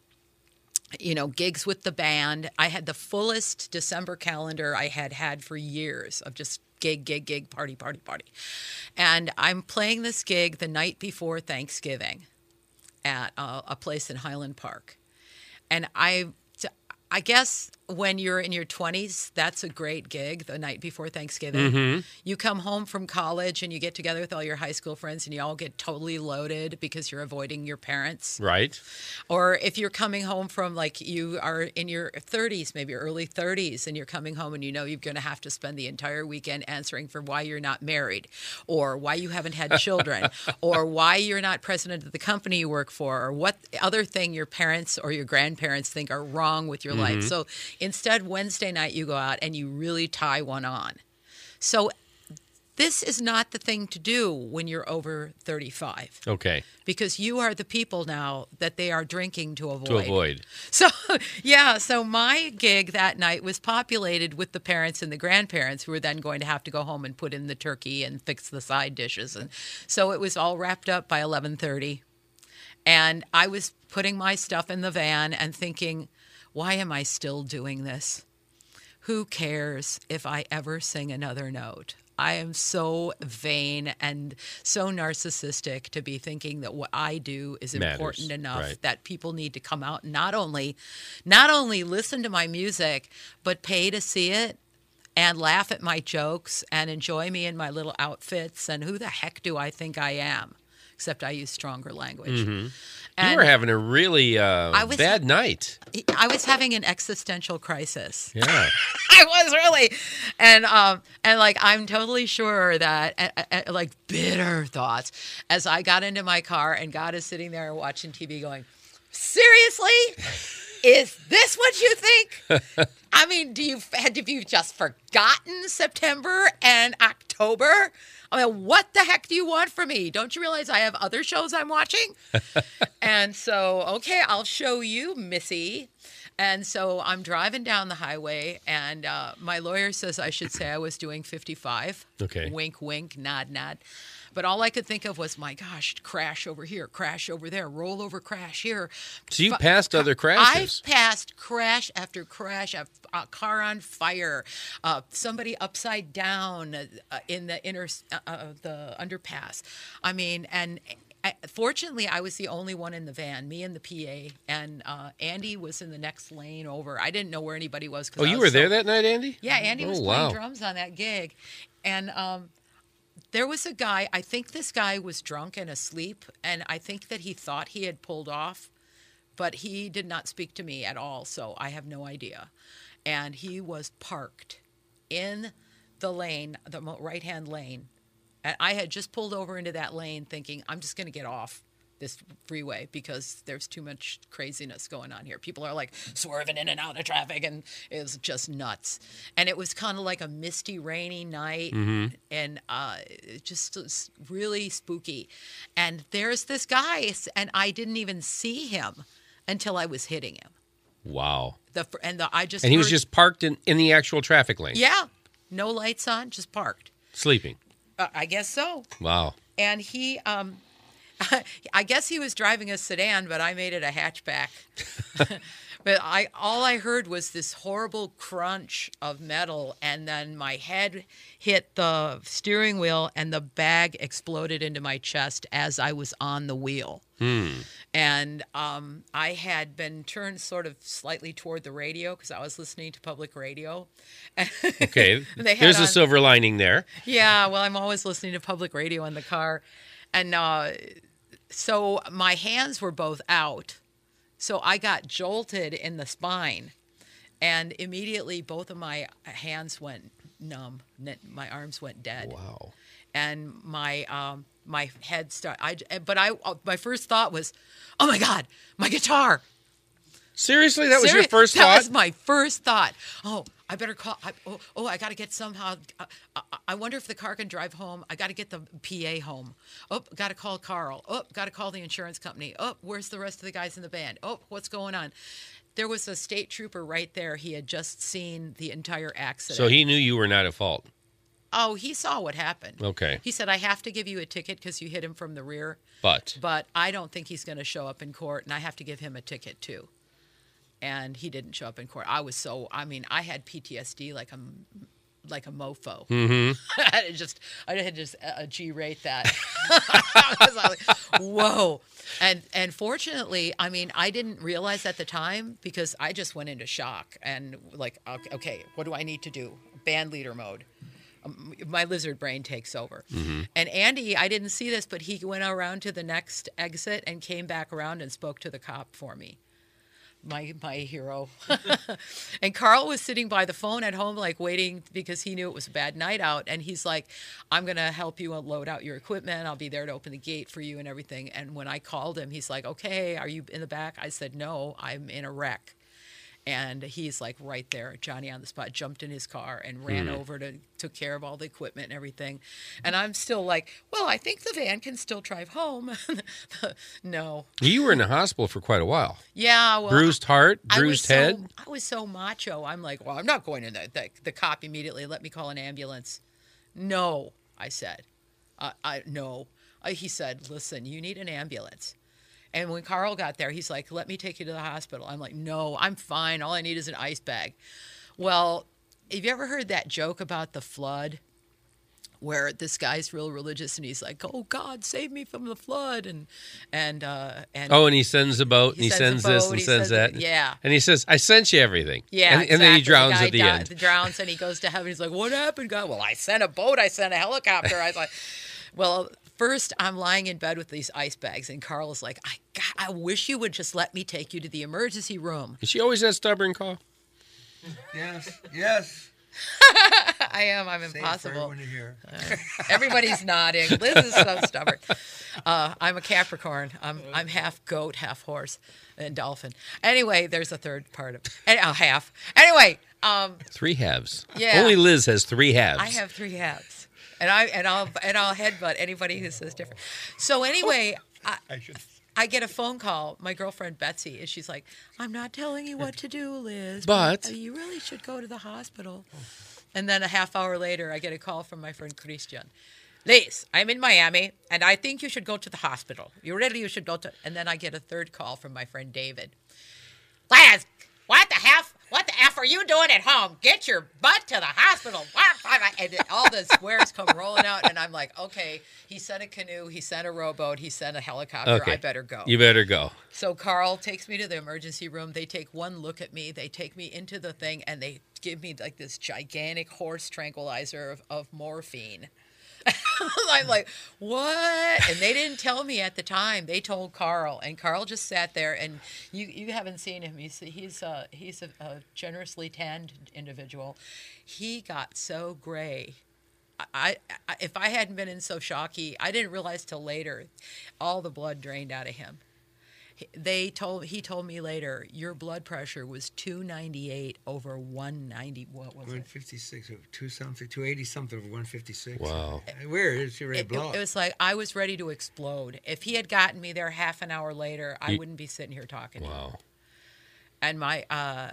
gigs with the band. I had the fullest December calendar I had for years of just gig, party. And I'm playing this gig the night before Thanksgiving at a place in Highland Park. And I guess when you're in your 20s, that's a great gig the night before Thanksgiving. Mm-hmm. You come home from college and you get together with all your high school friends and you all get totally loaded because you're avoiding your parents. Right. Or if you're coming home from, like, you are in your 30s, maybe your early 30s, and you're coming home and you know you're going to have to spend the entire weekend answering for why you're not married, or why you haven't had children, or why you're not president of the company you work for, or what other thing your parents or your grandparents think are wrong with your life. So instead, Wednesday night, you go out and you really tie one on. So this is not the thing to do when you're over 35. Okay. Because you are the people now that they are drinking to avoid. So, so my gig that night was populated with the parents and the grandparents who were then going to have to go home and put in the turkey and fix the side dishes. And so it was all wrapped up by 11:30. And I was putting my stuff in the van and thinking, why am I still doing this? Who cares if I ever sing another note? I am so vain and so narcissistic to be thinking that what I do is important enough that people need to come out and not only listen to my music, but pay to see it and laugh at my jokes and enjoy me in my little outfits. And who the heck do I think I am? Except I use stronger language. Mm-hmm. You were having a really bad night. I was having an existential crisis. Yeah. I was really. And like, I'm totally sure that, like, bitter thoughts as I got into my car and God is sitting there watching TV going, seriously? Is this what you think? I mean, have you just forgotten September and October? I mean, what the heck do you want from me? Don't you realize I have other shows I'm watching? And so, okay, I'll show you, Missy. And so I'm driving down the highway, and my lawyer says I should say I was doing 55. Okay. Wink, wink, nod, nod. But all I could think of was, my gosh, crash over here, crash over there, roll over, crash here. So you passed other crashes. I've passed crash after crash, a car on fire, somebody upside down in the the underpass. I mean, and fortunately, I was the only one in the van, me and the PA, and Andy was in the next lane over. I didn't know where anybody was. Oh, you were there that night, Andy? Yeah, Andy was Oh, playing wow. drums on that gig. And there was a guy, I think this guy was drunk and asleep, and I think that he thought he had pulled off, but he did not speak to me at all, so I have no idea. And he was parked in the lane, the right-hand lane. And I had just pulled over into that lane thinking, I'm just going to get off this freeway because there's too much craziness going on here. People are like swerving in and out of traffic, and it was just nuts. And it was kind of like a misty, rainy night, and it just was really spooky. And there's this guy, and I didn't even see him until I was hitting him. Wow. And he was just parked in the actual traffic lane. Yeah, no lights on, just parked. Sleeping. I guess so. Wow. And he, I guess he was driving a sedan, but I made it a hatchback. But all I heard was this horrible crunch of metal, and then my head hit the steering wheel, and the bag exploded into my chest as I was on the wheel. And I had been turned sort of slightly toward the radio because I was listening to public radio. Okay. They had There's a on- silver lining there. Yeah, well, I'm always listening to public radio in the car. And so my hands were both out. So I got jolted in the spine. And immediately both of my hands went numb. My arms went dead. Wow. And my head started. My first thought was, oh my God, my guitar. Seriously? That was your first That thought? was my first thought. Oh, I better call. I got to get somehow. I wonder if the car can drive home. I got to get the PA home. Oh, got to call Carl. Oh, got to call the insurance company. Oh, where's the rest of the guys in the band? Oh, what's going on? There was a state trooper right there. He had just seen the entire accident. So he knew you were not at fault. Oh, he saw what happened. Okay. He said, I have to give you a ticket because you hit him from the rear. But I don't think he's going to show up in court, and I have to give him a ticket too. And he didn't show up in court. I had PTSD like a mofo. Mm-hmm. I had just G-rate that. I was like, whoa. And fortunately, I didn't realize at the time because I just went into shock and like, okay, what do I need to do? Band leader mode. My lizard brain takes over. Mm-hmm. And Andy, I didn't see this, but he went around to the next exit and came back around and spoke to the cop for me. My hero. And Carl was sitting by the phone at home, like waiting because he knew it was a bad night out. And he's like, I'm going to help you load out your equipment. I'll be there to open the gate for you and everything. And when I called him, he's like, okay, are you in the back? I said, no, I'm in a wreck. And he's like right there, Johnny on the spot, jumped in his car and ran over took care of all the equipment and everything. And I'm still like, well, I think the van can still drive home. No. you were in the hospital for quite a while. Yeah. Well, Bruised heart, bruised head. I was so macho. I'm like, well, I'm not going in the cop immediately. Let me call an ambulance. No, I said. No. He said, listen, you need an ambulance. And when Carl got there, he's like, let me take you to the hospital. I'm like, no, I'm fine. All I need is an ice bag. Well, have you ever heard that joke about the flood where this guy's real religious and he's like, oh, God, save me from the flood. And he sends a boat and he sends this and sends that. Yeah. And he says, I sent you everything. Yeah, and then he exactly. drowns at the end. He drowns and he goes to heaven. He's like, what happened, God? Well, I sent a boat. I sent a helicopter. I was like, well, first, I'm lying in bed with these ice bags, and Carl is like, I wish you would just let me take you to the emergency room. Is she always that stubborn, Carl? Yes. I am. I'm Same for impossible. everyone to hear. Everybody's nodding. Liz is so stubborn. I'm a Capricorn. I'm half goat, half horse, and dolphin. Anyway, there's a third part of half. Anyway. 3 halves. Yeah. Only Liz has 3 halves. I have 3 halves. And I'll headbutt anybody who says different. So anyway, I should. I get a phone call. My girlfriend Betsy, and she's like, "I'm not telling you what to do, Liz, But- you really should go to the hospital." And then a half hour later, I get a call from my friend Christian. Liz, I'm in Miami, and I think you should go to the hospital. You should go to. And then I get a third call from my friend David. Liz, what the F are you doing at home? Get your butt to the hospital. And all the swears come rolling out, and I'm like, okay, he sent a canoe, he sent a rowboat, he sent a helicopter. Okay. I better go. You better go. So Carl takes me to the emergency room. They take one look at me. They take me into the thing, and they give me like this gigantic horse tranquilizer of morphine. I'm like, what? And they didn't tell me at the time. They told Carl, and Carl just sat there. And you haven't seen him. He's a generously tanned individual. He got so gray. If I hadn't been in so shocky, I didn't realize till later, all the blood drained out of him. He told me later, your blood pressure was 298 over 190. What was it? 156 or 280 something over 156. Wow. Weird. It's ready to blow It was like I was ready to explode. If he had gotten me there half an hour later, I wouldn't be sitting here talking. Wow. And my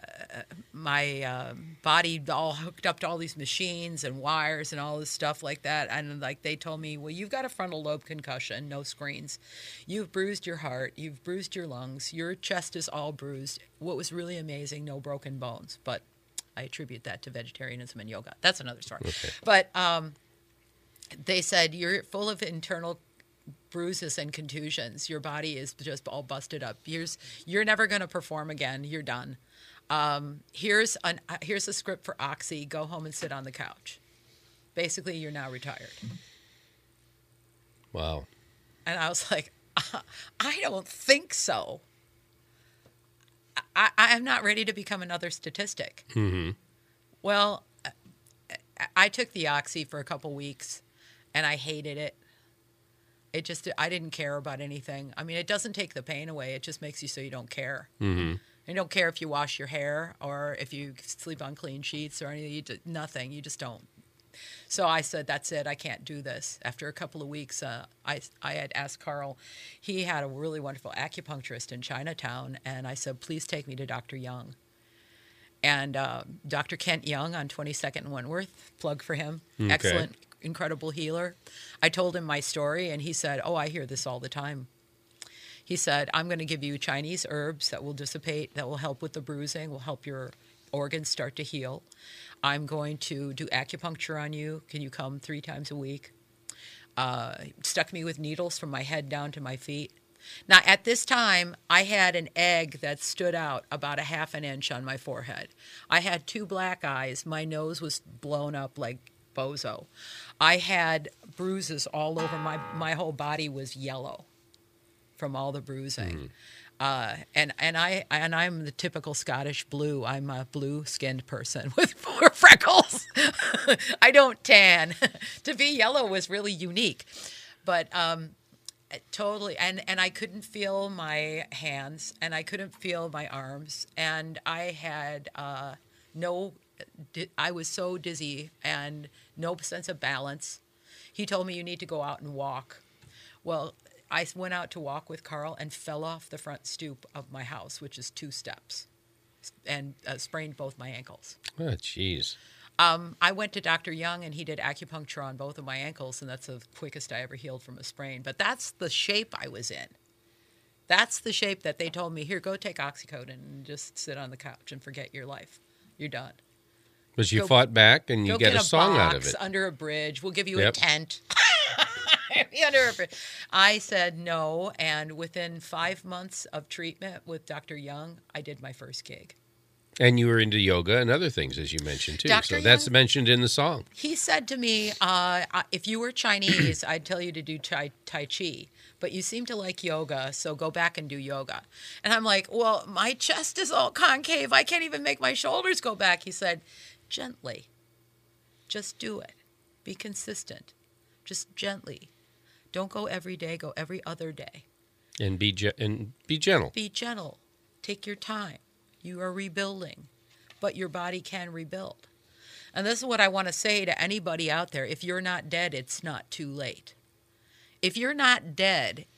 body all hooked up to all these machines and wires and all this stuff like that. And like they told me, well, you've got a frontal lobe concussion, no screens. You've bruised your heart. You've bruised your lungs. Your chest is all bruised. What was really amazing, no broken bones. But I attribute that to vegetarianism and yoga. That's another story. Okay. But they said you're full of internal bruises and contusions. Your body is just all busted up. You're never going to perform again. You're done. Here's a script for Oxy. Go home and sit on the couch. Basically, you're now retired. Wow. And I was like, I don't think so. I'm not ready to become another statistic. Mm-hmm. Well, I took the Oxy for a couple weeks, and I hated it. I didn't care about anything. I mean, it doesn't take the pain away. It just makes you so you don't care. Mm-hmm. You don't care if you wash your hair or if you sleep on clean sheets or anything. Nothing. You just don't. So I said, that's it. I can't do this. After a couple of weeks, I had asked Carl. He had a really wonderful acupuncturist in Chinatown, and I said, please take me to Dr. Young. And Dr. Kent Young on 22nd and Wentworth, plug for him. Okay. Excellent, incredible healer. I told him my story, and he said, oh, I hear this all the time. He said, I'm going to give you Chinese herbs that will dissipate, that will help with the bruising, will help your organs start to heal. I'm going to do acupuncture on you. Can you come 3 times a week? Stuck me with needles from my head down to my feet. Now, at this time, I had an egg that stood out about a half an inch on my forehead. I had 2 black eyes. My nose was blown up like bozo. I had bruises all over. My whole body was yellow from all the bruising. And I'm the typical Scottish blue. I'm a blue-skinned person with 4 freckles. I don't tan. To be yellow was really unique. But totally. And I couldn't feel my hands, and I couldn't feel my arms. And I had I was so dizzy and no sense of balance. He told me you need to go out and walk. Well, I went out to walk with Carl and fell off the front stoop of my house, which is 2 steps, and sprained both my ankles. Oh, jeez. I went to Dr. Young, and he did acupuncture on both of my ankles, and that's the quickest I ever healed from a sprain. But that's the shape I was in. That's the shape that they told me, here, go take Oxycodone and just sit on the couch and forget your life. You're done. But you fought back, and you get a song out of box it. Under a bridge. We'll give you a Yep. tent. Under a bridge. I said no, and within 5 months of treatment with Dr. Young, I did my first gig. And you were into yoga and other things, as you mentioned, too. Dr. So that's Young? mentioned in the song. He said to me, if you were Chinese, I'd tell you to do Tai Chi. But you seem to like yoga, so go back and do yoga. And I'm like, well, my chest is all concave. I can't even make my shoulders go back. He said, gently. Just do it. Be consistent. Just gently. Don't go every day. Go every other day. And be gentle. Be gentle. Take your time. You are rebuilding, but your body can rebuild. And this is what I want to say to anybody out there. If you're not dead, it's not too late. If you're not dead,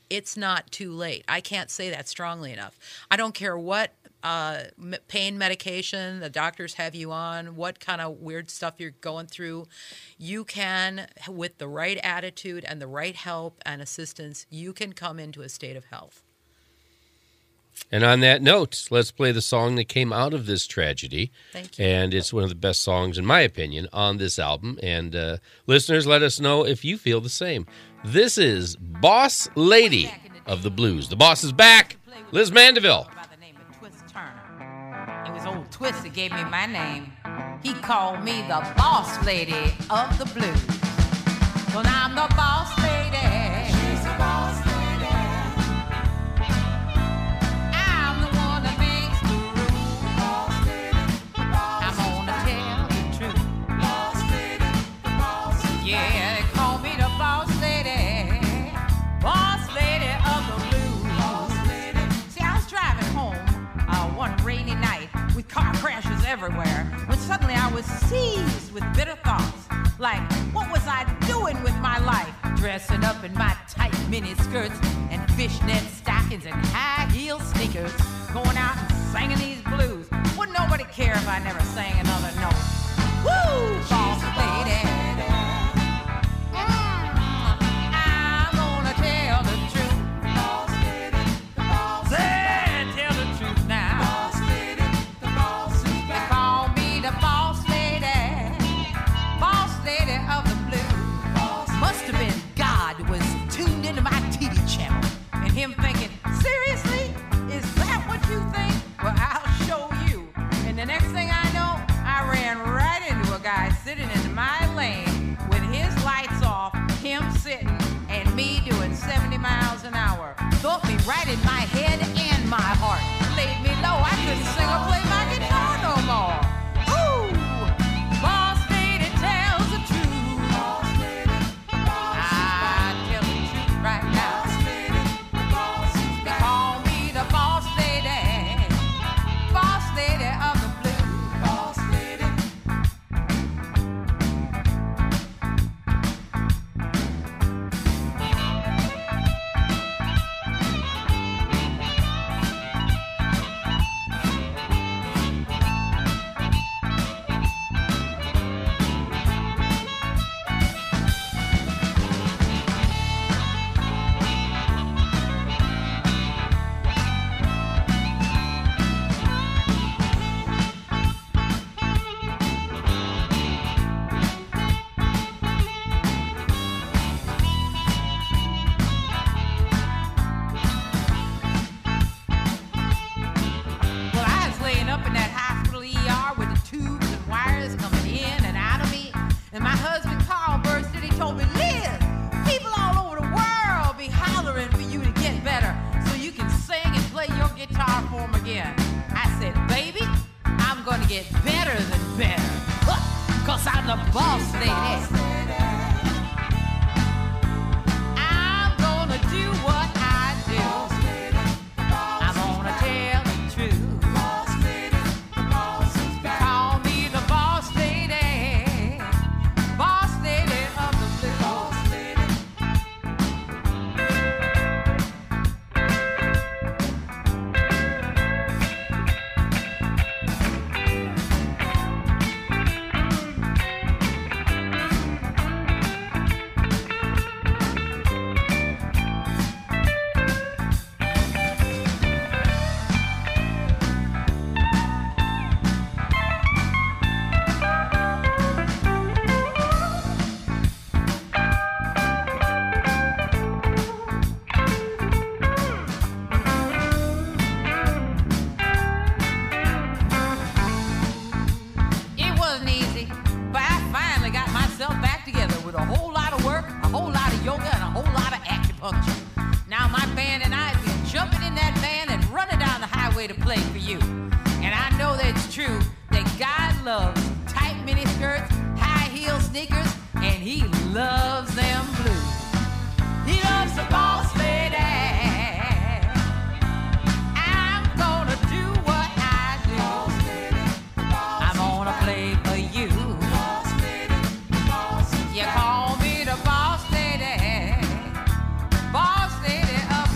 it's not too late. I can't say that strongly enough. I don't care what pain medication the doctors have you on, what kind of weird stuff you're going through. You can, with the right attitude and the right help and assistance, you can come into a state of health. And on that note, let's play the song that came out of this tragedy. Thank you. And it's one of the best songs, in my opinion, on this album. And listeners, let us know if you feel the same. This is Boss Lady of the Blues. The boss is back. Liz Mandeville. By the name of Twist Turner. It was old Twist that gave me my name. He called me the boss lady of the blues. Well, now I'm the boss lady. She's the boss lady. I'm the one that makes the rules. Boss lady, I'm gonna tell the truth. Boss lady, yeah, they call me the boss lady. Boss lady of the blues. Boss lady. See, I was driving home one rainy night with car crashes everywhere when suddenly I was seized with bitter thoughts. Like, what was I doing with my life? Dressing up in my tight mini skirts and fishnet stockings and high heel sneakers, going out and singing these blues. Wouldn't nobody care if I never sang another note. Woo! Boss lady. I'm gonna tell the truth. Boss lady, the boss. Yeah, tell the truth now. Boss lady, the boss. They call me the boss lady. Boss lady of the blues. Must have been God was tuned into my TV channel and him thinking, seriously? Is that what you think? Well, I'll show you. And the next thing I know, I ran right into a guy sitting in my lane with his lights off, him sitting, and me doing 70 miles an hour. Thought me right in my head and my heart. Laid me low. I couldn't sing or play my guitar no more. Ooh, boss lady tells the truth. I tell the truth right now. They call me the boss lady. Boss lady of the blues. Boss lady. Well, I was laying up in that hospital ER with the tubes and wires coming in and out of me. And my husband Carl burst in. He told me, Liz, people all over the world be hollering for you to get better so you can sing and play your guitar for them again. I said, baby, I'm going to get better than better. Because I'm the boss lady. I'm going to do what I do. I'm gonna tell the truth. They call me the boss lady. Boss lady of the blues. It wasn't easy, but I finally got myself back together with a whole lot of work, a whole lot of yoga, and a whole lot of acupuncture. Now my band and I have been jumping in that van and running down the highway to play for you. And I know that it's true that God loves tight mini skirts, high heel sneakers, and He loves them blues. He loves the boss lady. I'm gonna do what I do. I'm gonna play for you. You call me the boss lady. Boss lady of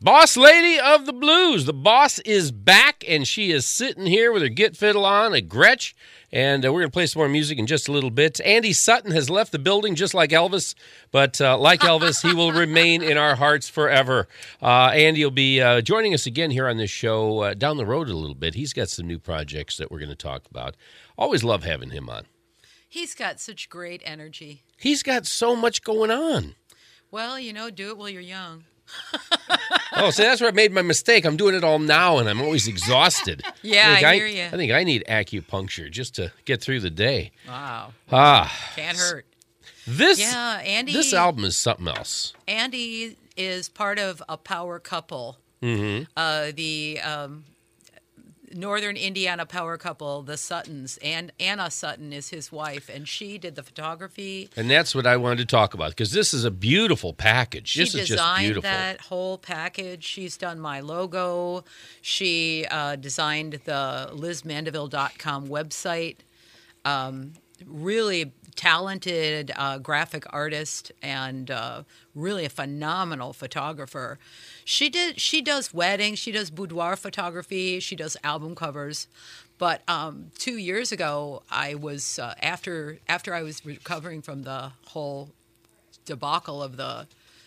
Boss Lady of the Blues. The boss is back, and she is sitting here with her Git Fiddle on, a Gretsch, and we're going to play some more music in just a little bit. Andy Sutton has left the building just like Elvis, but like Elvis, he will remain in our hearts forever. Andy will be joining us again here on this show down the road a little bit. He's got some new projects that we're going to talk about. Always love having him on. He's got such great energy. He's got so much going on. Well, do it while you're young. Oh, see, that's where I made my mistake. I'm doing it all now, and I'm always exhausted. Yeah, I hear you. I think I need acupuncture just to get through the day. Wow. Can't hurt. This album is something else. Andy is part of a power couple. Mm-hmm. The Northern Indiana power couple, the Suttons, and Anna Sutton is his wife, and she did the photography. And that's what I wanted to talk about, because this is a beautiful package. This is just beautiful. She designed that whole package. She's done my logo. She designed the LizMandeville.com website. Really talented graphic artist and really a phenomenal photographer. She does weddings, she does boudoir photography, she does album covers. But 2 years ago, I was after I was recovering from the whole debacle of the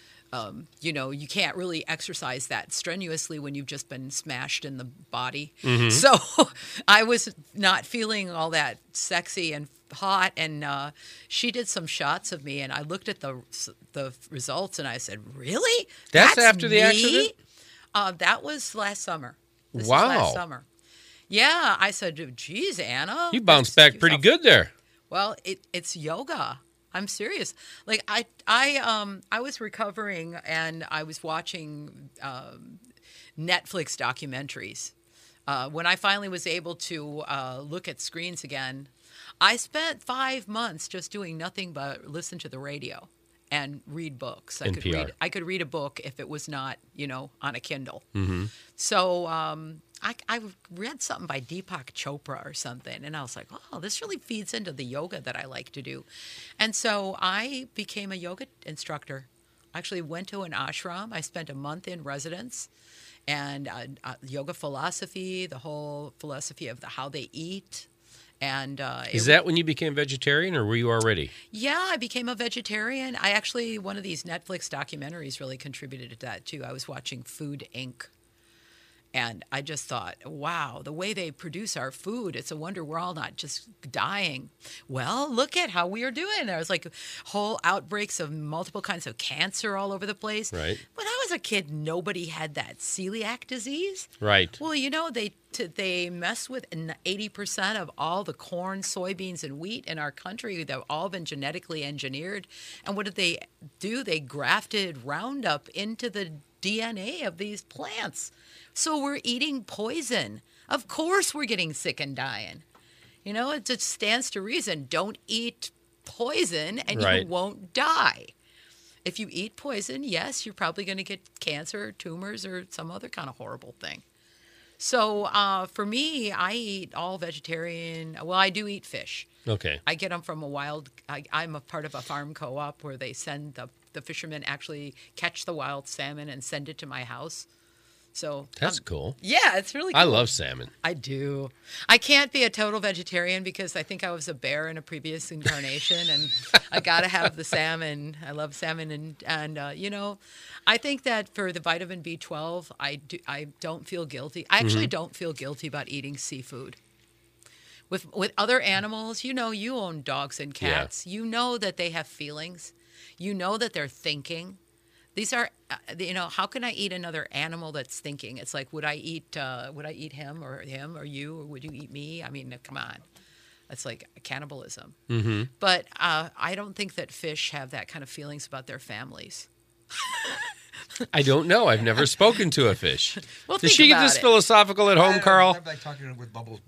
you can't really exercise that strenuously when you've just been smashed in the body. Mm-hmm. So I was not feeling all that sexy and hot, and she did some shots of me, and I looked at the results, and I said, "Really? That's after the me?" accident? That was last summer. This wow. was last summer. Yeah, I said, "Geez, Anna, you bounced back pretty good there." Well, it's yoga. I'm serious. Like I was recovering, and I was watching Netflix documentaries. When I finally was able to look at screens again, I spent 5 months just doing nothing but listen to the radio and read books. I could read a book if it was not, on a Kindle. Mm-hmm. So I read something by Deepak Chopra or something, and I was like, oh, this really feeds into the yoga that I like to do. And so I became a yoga instructor. I actually went to an ashram. I spent a month in residence, and yoga philosophy, the whole philosophy of how they eat. And is that when you became vegetarian, or were you already? Yeah, I became a vegetarian. One of these Netflix documentaries really contributed to that, too. I was watching Food Inc., and I just thought, wow, the way they produce our food, it's a wonder we're all not just dying. Well, look at how we are doing. There was like whole outbreaks of multiple kinds of cancer all over the place. Right. When I was a kid, nobody had that celiac disease. Right. Well, they mess with 80% of all the corn, soybeans, and wheat in our country. They've all been genetically engineered. And what did they do? They grafted Roundup into the DNA of these plants. So we're eating poison. Of course we're getting sick and dying. It just stands to reason. Don't eat poison and you won't die. If you eat poison, yes, you're probably going to get cancer, tumors, or some other kind of horrible thing. So for me, I eat all vegetarian. Well, I do eat fish. Okay. I get them from I'm a part of a farm co-op where they send the fishermen actually catch the wild salmon and send it to my house. So that's cool. Yeah, it's really cool. I love salmon. I do. I can't be a total vegetarian because I think I was a bear in a previous incarnation, and I got to have the salmon. I love salmon, and I think that for the vitamin B12, I don't feel guilty. I actually don't feel guilty about eating seafood. With other animals, you own dogs and cats. Yeah. You know that they have feelings. You know that they're thinking. These are, how can I eat another animal that's thinking? It's like, would I eat him or you, or would you eat me? I mean, come on. It's like cannibalism. Mm-hmm. But I don't think that fish have that kind of feelings about their families. I don't know. I've never spoken to a fish. Well, does she get this philosophical at home, Carl? I'm like talking with bubbles.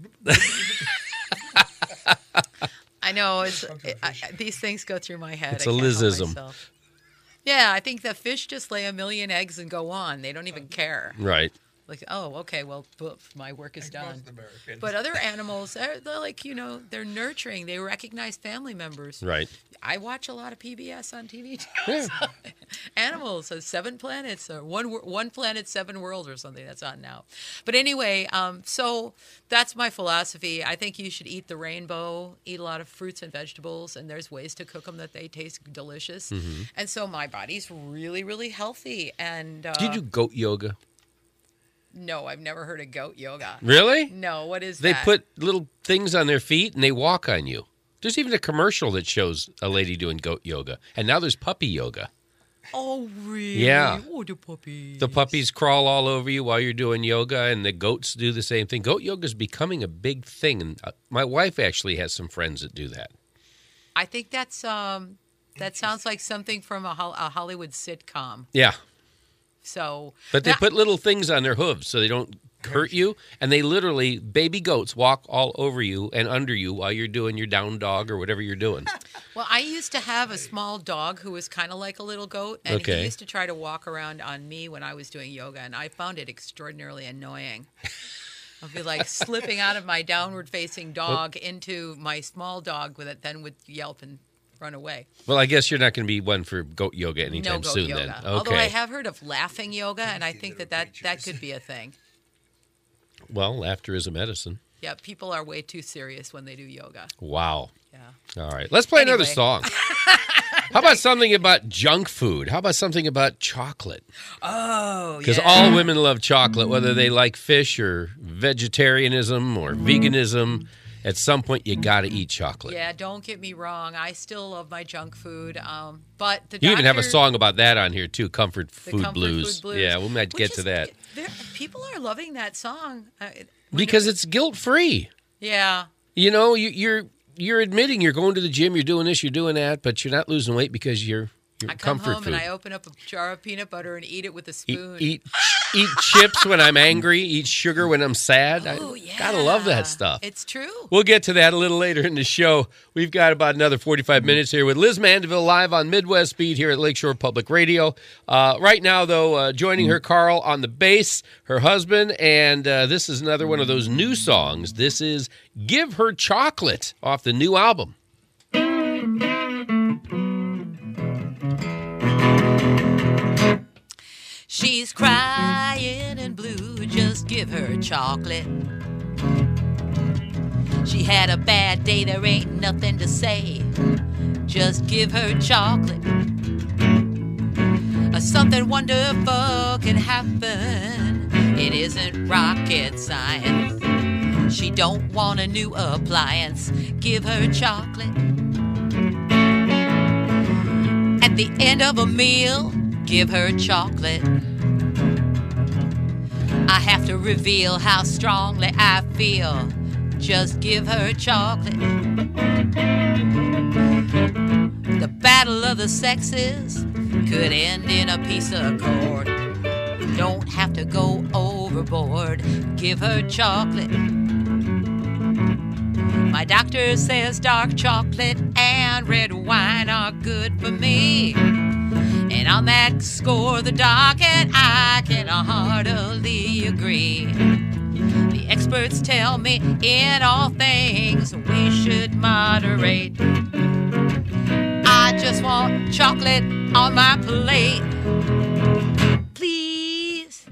I know. These things go through my head. It's a Lizism. Yeah, I think the fish just lay 1 million eggs and go on. They don't even care. Right. Like, oh, okay, well, poof, my work is done. Most Americans. But other animals, they're like, they're nurturing. They recognize family members. Right. I watch a lot of PBS on TV too. Yeah. So, animals, 7 planets, or one planet, 7 worlds, or something that's on now. But anyway, so that's my philosophy. I think you should eat the rainbow, eat a lot of fruits and vegetables, and there's ways to cook them that they taste delicious. And so my body's really, really healthy. And Do you do goat yoga? no, I've never heard of goat yoga. Really? No, what is They that? put little things on their feet and they walk on you. There's even a commercial that shows a lady doing goat yoga. And now there's puppy yoga. Oh, really? Yeah. Oh, the puppies. The puppies crawl all over you while you're doing yoga, and the goats do the same thing. Goat yoga is becoming a big thing, and my wife actually has some friends that do that. I think that's that sounds like something from a Hollywood sitcom. Yeah, So, but they now- put little things on their hooves so they don't hurt you, and they literally, baby goats walk all over you and under you while you're doing your down dog or whatever you're doing. Well, I used to have a small dog who was kind of like a little goat, and Okay. he used to try to walk around on me when I was doing yoga, and I found it extraordinarily annoying. I'd be like slipping out of my downward-facing dog into my small dog with it, then would yelp and run away. Well, I guess you're not going to be one for goat yoga anytime No goat soon yoga. then. Okay. Although I have heard of laughing yoga, and I think that could be a thing. Well, laughter is a medicine. Yeah, people are way too serious when they do yoga. Wow. Yeah. All right. Let's play another Anyway. song. How about something about junk food? How about something about chocolate? Oh, Because all women love chocolate, whether they like fish or vegetarianism or veganism. At some point, you got to eat chocolate. Yeah, don't get me wrong. I still love my junk food. But the You even have a doctor- song about that on here, too, Comfort the Food Comfort Blues. Food Blues. Yeah, we might Which get to is- that. People are loving that song. Because it's guilt-free. Yeah. You know, you're admitting you're going to the gym, you're doing this, you're doing that, but you're not losing weight because you're I come comfort home food. and I open up a jar of peanut butter and eat it with a spoon. Eat chips when I'm angry, eat sugar when I'm sad. Oh, I yeah. gotta love that stuff. It's true. We'll get to that a little later in the show. We've got about another 45 minutes here with Liz Mandeville live on Midwest Beat here at Lakeshore Public Radio. Right now, though, joining her, Carl, on the bass, her husband, and this is another one of those new songs. This is Give Her Chocolate off the new album. She's crying and blue, just give her chocolate. She had a bad day, there ain't nothing to say. Just give her chocolate. Something wonderful can happen. It isn't rocket science. She don't want a new appliance. Give her chocolate. At the end of a meal, give her chocolate. I have to reveal how strongly I feel. Just give her chocolate. The battle of the sexes could end in a piece of cord. Don't have to go overboard. Give her chocolate. My doctor says dark chocolate and red wine are good for me. And on that score, the dark and I can heartily agree. The experts tell me in all things we should moderate. I just want chocolate on my plate. Please.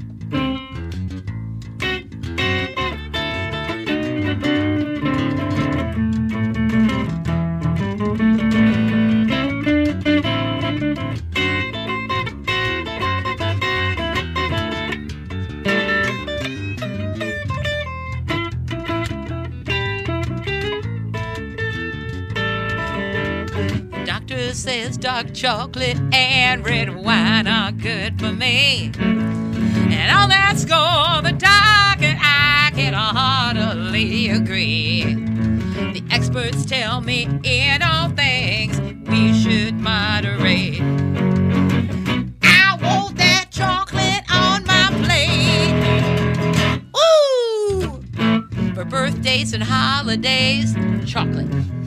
Doctor says dark chocolate and red wine are good for me. And on that score, the dark and I can heartily agree. The experts tell me in all things we should moderate. I want that chocolate on my plate. Woo! For birthdays and holidays, chocolate.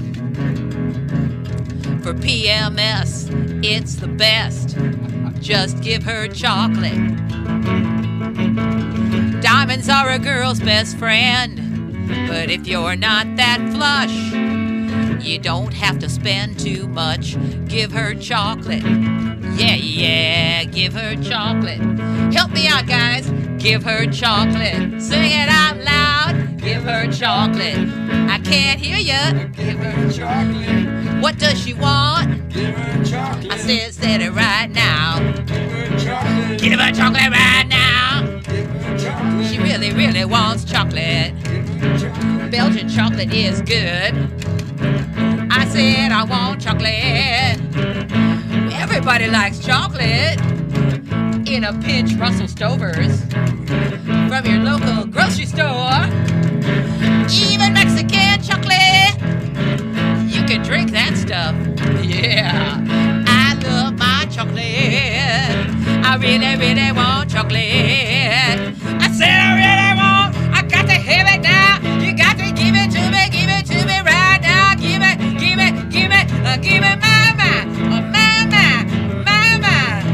For PMS, it's the best. Just give her chocolate. Diamonds are a girl's best friend, but if you're not that flush, you don't have to spend too much. Give her chocolate. Yeah, yeah, give her chocolate. Help me out, guys. Give her chocolate. Sing it out loud. Give her chocolate. I can't hear you. Give her chocolate. What does she want? Give her chocolate. I said it right now. Give her chocolate. Give her chocolate right now. Give her chocolate. She really, really wants chocolate. Give her chocolate. Belgian chocolate is good. I said I want chocolate. Everybody likes chocolate. In a pinch, Russell Stover's. From your local grocery store. Even Mexican chocolate. You can drink that stuff. Yeah. I love my chocolate. I really, really want chocolate. I said I really want. I got to have it now. You got to give it to me. Give it to me right now. Give it, give it, give it, give it, mama, mama, mama.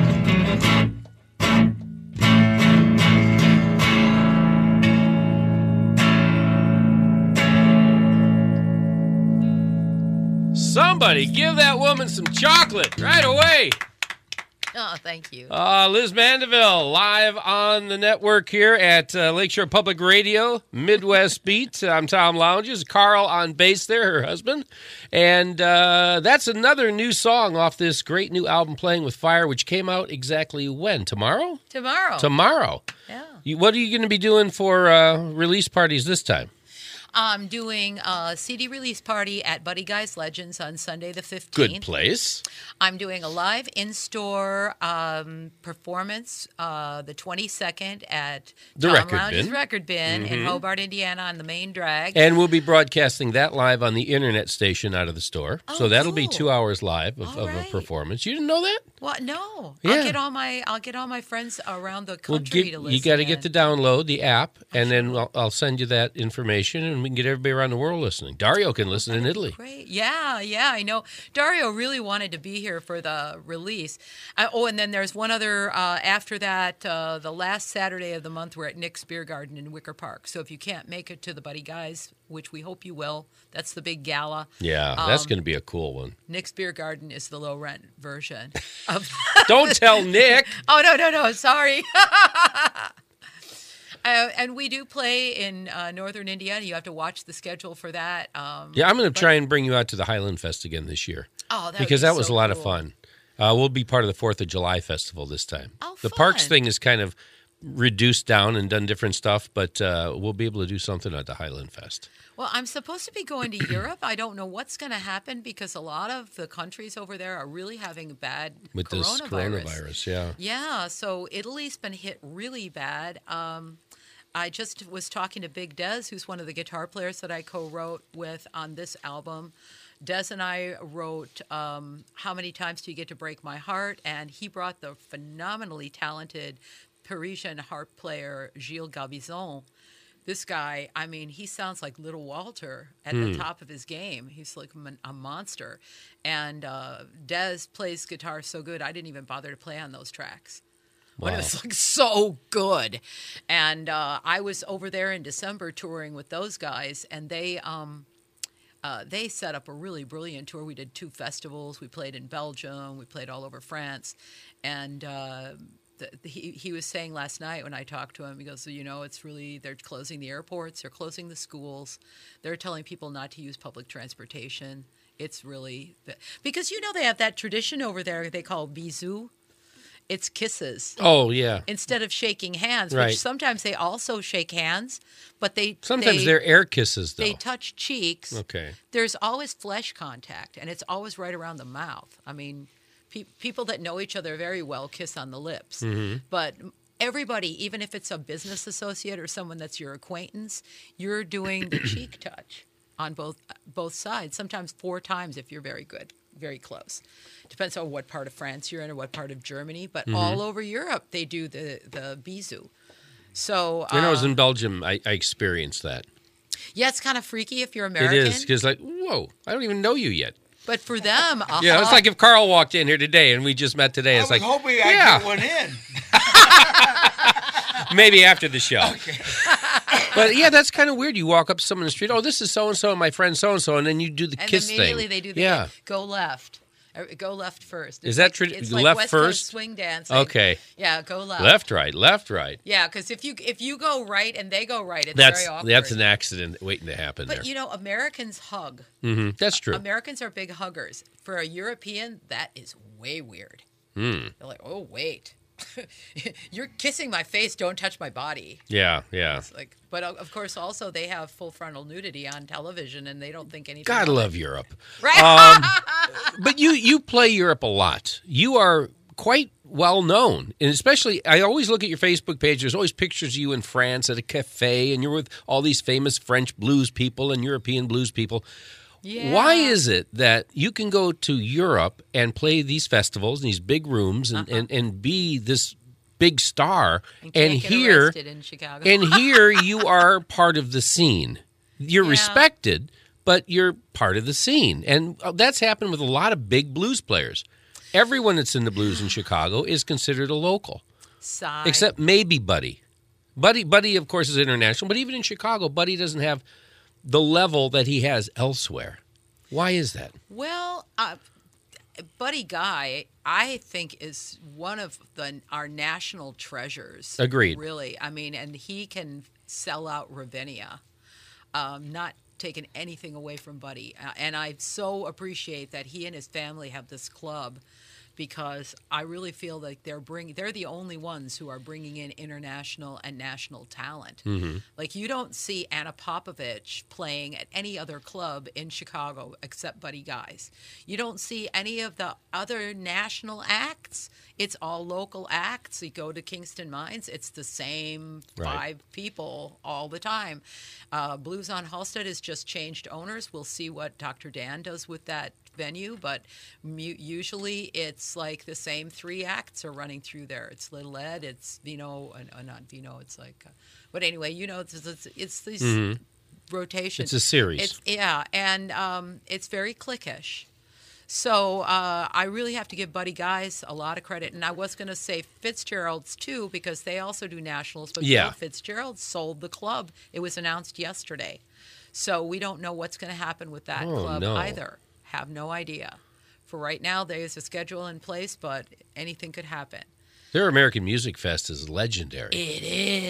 Somebody give that woman some chocolate right away. Oh, thank you. Liz Mandeville, live on the network here at Lakeshore Public Radio, Midwest Beat. I'm Tom Lounges. Carl on bass there, her husband. And that's another new song off this great new album, Playing with Fire, which came out exactly when? Tomorrow? Tomorrow. Tomorrow. Yeah. What are you going to be doing for release parties this time? I'm doing a CD release party at Buddy Guy's Legends on Sunday the 15th. Good place. I'm doing a live in-store performance the 22nd at The Tom Record Lounge's Bin. Record Bin in Hobart, Indiana on the main drag. And we'll be broadcasting that live on the internet station out of the store. Oh, so that'll be cool. 2 hours live of All a right. performance. You didn't know that? What? No. Yeah. I'll get all my friends around the country to listen. You got to get in. to download the app, and then I'll send you that information, and we can get everybody around the world listening. Dario can listen in Italy. Great. Yeah, I know. Dario really wanted to be here for the release. And then there's one other after that, the last Saturday of the month, we're at Nick's Beer Garden in Wicker Park. So if you can't make it to the Buddy Guys, which we hope you will, that's the big gala. Yeah, that's going to be a cool one. Nick's Beer Garden is the low-rent version of... Don't tell Nick. Oh, no, sorry. And we do play in northern Indiana. You have to watch the schedule for that. Yeah, I'm going to try and bring you out to the Highland Fest again this year. Oh, because that was so a lot of cool. fun. We'll be part of the 4th of July festival this time. Oh, the fun. Parks thing is kind of reduced down and done different stuff, but we'll be able to do something at the Highland Fest. Well, I'm supposed to be going to Europe. I don't know what's going to happen because a lot of the countries over there are really having bad With this coronavirus, yeah. Yeah, so Italy's been hit really bad. I just was talking to Big Dez, who's one of the guitar players that I co-wrote with on this album. Dez and I wrote How Many Times Do You Get to Break My Heart? And he brought the phenomenally talented Parisian harp player Gilles Gabizon. This guy, I mean, he sounds like Little Walter at the top of his game. He's like a monster. And Dez plays guitar so good, I didn't even bother to play on those tracks. But it was like so good. And I was over there in December touring with those guys, and they set up a really brilliant tour. We did 2 festivals. We played in Belgium. We played all over France. And he was saying last night when I talked to him, he goes, it's really, they're closing the airports. They're closing the schools. They're telling people not to use public transportation. It's really, because they have that tradition over there they call bisous. It's kisses. Oh, yeah. Instead of shaking hands, Right. which sometimes they also shake hands, but Sometimes they're air kisses, though. they touch cheeks. Okay. There's always flesh contact, and it's always right around the mouth. I mean, people that know each other very well kiss on the lips. Mm-hmm. But everybody, even if it's a business associate or someone that's your acquaintance, you're doing the cheek touch on both sides, sometimes 4 times if you're very good, very close. Depends on what part of France you're in or what part of Germany, but all over Europe they do the bisou. So When I was in Belgium, I experienced that. yeah, it's kind of freaky if you're American. It is, because whoa, I don't even know you yet. But for them, Yeah, it's like if Carl walked in here today and we just met today. I It's was like, hoping yeah. I'd get one in. Maybe after the show. But yeah, that's kind of weird. You walk up to someone in the street. Oh, this is so and so, my friend so and so, and then you do the kiss thing. And immediately they do the go left. Go left first. Is that it's left like West first? Coast swing dancing. Okay. Yeah, go left. Left, right. Yeah, because if you go right and they go right, it's very awkward. That's an accident waiting to happen there. But you know, Americans hug. Mm-hmm. That's true. Americans are big huggers. For a European, that is way weird. Mm. They're like, oh wait, you're kissing my face. Don't touch my body. Yeah. It's like, but of course, also they have full frontal nudity on television, and they don't think anything. God of love it. Europe. Right. But you play Europe a lot. You are quite well known, and especially I always look at your Facebook page. There's always pictures of you in France at a cafe, and you're with all these famous French blues people and European blues people. Yeah. Why is it that you can go to Europe and play these festivals in these big rooms and be this big star, and here arrested in Chicago. and here you are part of the scene? You're respected, but you're part of the scene, and that's happened with a lot of big blues players. Everyone that's in the blues in Chicago is considered a local, except maybe Buddy. Buddy, of course, is international, but even in Chicago, Buddy doesn't have the level that he has elsewhere. Why is that? Well, Buddy Guy, I think, is one of our national treasures. Agreed. Really. I mean, and he can sell out Ravinia, not taking anything away from Buddy. And I so appreciate that he and his family have this club, because I really feel like they're the only ones who are bringing in international and national talent. Mm-hmm. Like, you don't see Anna Popovich playing at any other club in Chicago except Buddy Guy's. You don't see any of the other national acts. It's all local acts. You go to Kingston Mines, it's the same 5 people all the time. Blues on Halstead has just changed owners. We'll see what Dr. Dan does with that venue, but usually it's like the same 3 acts are running through there. It's Little Ed, it's Vino, not Vino, it's like, but anyway, you know, it's these rotations. It's a series. And it's very cliquish. So I really have to give Buddy Guys a lot of credit. And I was going to say Fitzgerald's too, because they also do nationals, but Fitzgerald sold the club. It was announced yesterday. So we don't know what's going to happen with that club either. Have no idea. For right now, there's a schedule in place, but anything could happen. Their American Music Fest is legendary. It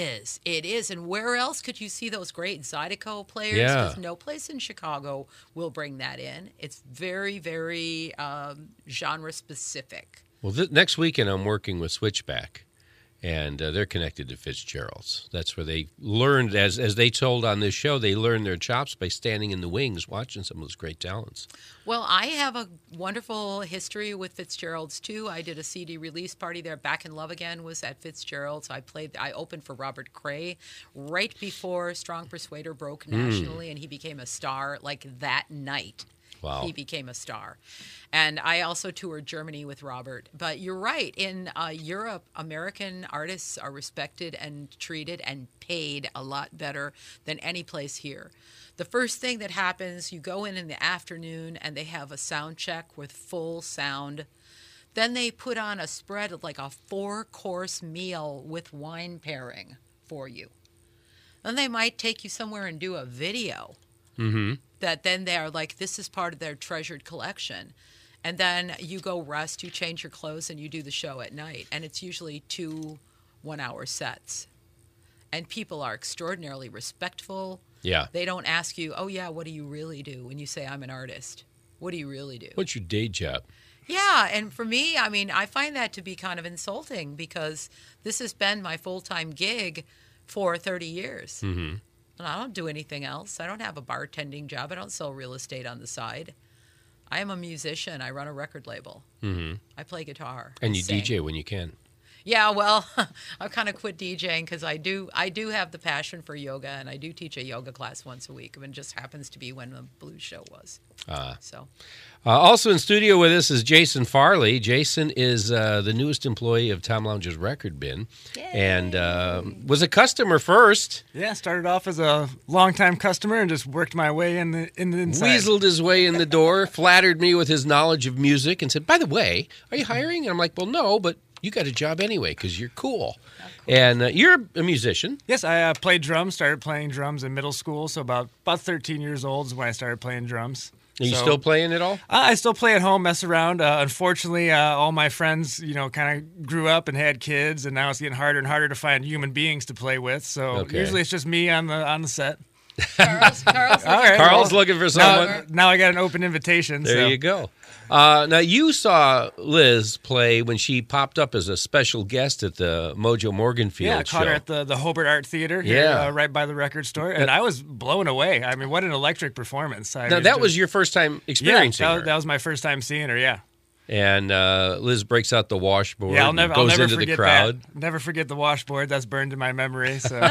is. And where else could you see those great Zydeco players? Yeah. Because no place in Chicago will bring that in. It's very, very genre specific. Well, next weekend I'm working with Switchback, and they're connected to Fitzgerald's. That's where they learned, as they told on this show, they learned their chops by standing in the wings watching some of those great talents. Well, I have a wonderful history with Fitzgerald's too. I did a CD release party there. Back in Love Again was at Fitzgerald's. I opened for Robert Cray right before Strong Persuader broke nationally, and he became a star like that night. Wow. He became a star. And I also toured Germany with Robert. But you're right. In Europe, American artists are respected and treated and paid a lot better than any place here. The first thing that happens, you go in the afternoon and they have a sound check with full sound. Then they put on a spread of like a 4-course meal with wine pairing for you. Then they might take you somewhere and do a video. Mm-hmm. That then they're like, this is part of their treasured collection. And then you go rest, you change your clothes, and you do the show at night. And it's usually 2 one-hour sets. And people are extraordinarily respectful. Yeah. They don't ask you, oh, yeah, what do you really do? When you say, I'm an artist. What do you really do? What's your day job? Yeah, and for me, I mean, I find that to be kind of insulting, because this has been my full-time gig for 30 years. Mm-hmm. And I don't do anything else. I don't have a bartending job. I don't sell real estate on the side. I am a musician. I run a record label. Mm-hmm. I play guitar. And you sing. DJ when you can. Yeah, well, I've kind of quit DJing because I do have the passion for yoga, and I do teach a yoga class once a week. It just happens to be when the blues show was. So. Also in studio with us is Jason Farley. Jason is the newest employee of Tom Lounge's Record Bin. Yay. And was a customer first. Yeah, started off as a longtime customer and just worked my way in the inside. Weaseled his way in the door, flattered me with his knowledge of music, and said, by the way, are you hiring? And I'm like, well, no, but you got a job anyway because you're cool. And you're a musician. Yes, I played drums. Started playing drums in middle school, so about 13 years old is when I started playing drums. Are you So- still playing it all? I still play at home, mess around. Unfortunately, all my friends, kind of grew up and had kids, and now it's getting harder and harder to find human beings to play with. So Okay. usually it's just me on the set. Carl's All right, Carl's well, looking for someone. Now I got an open invitation. There so. you go. Now, you saw Liz play when she popped up as a special guest at the Mojo Morganfield Yeah, I show. caught her at the Hobart Art Theater here, Yeah. right by the record store, and I was blown away. I mean, what an electric performance. Now, that was your first time experiencing her. that was my first time seeing her, yeah. And Liz breaks out the washboard Yeah, I'll and never goes into forget the crowd. that. Never forget the washboard. That's burned in my memory. So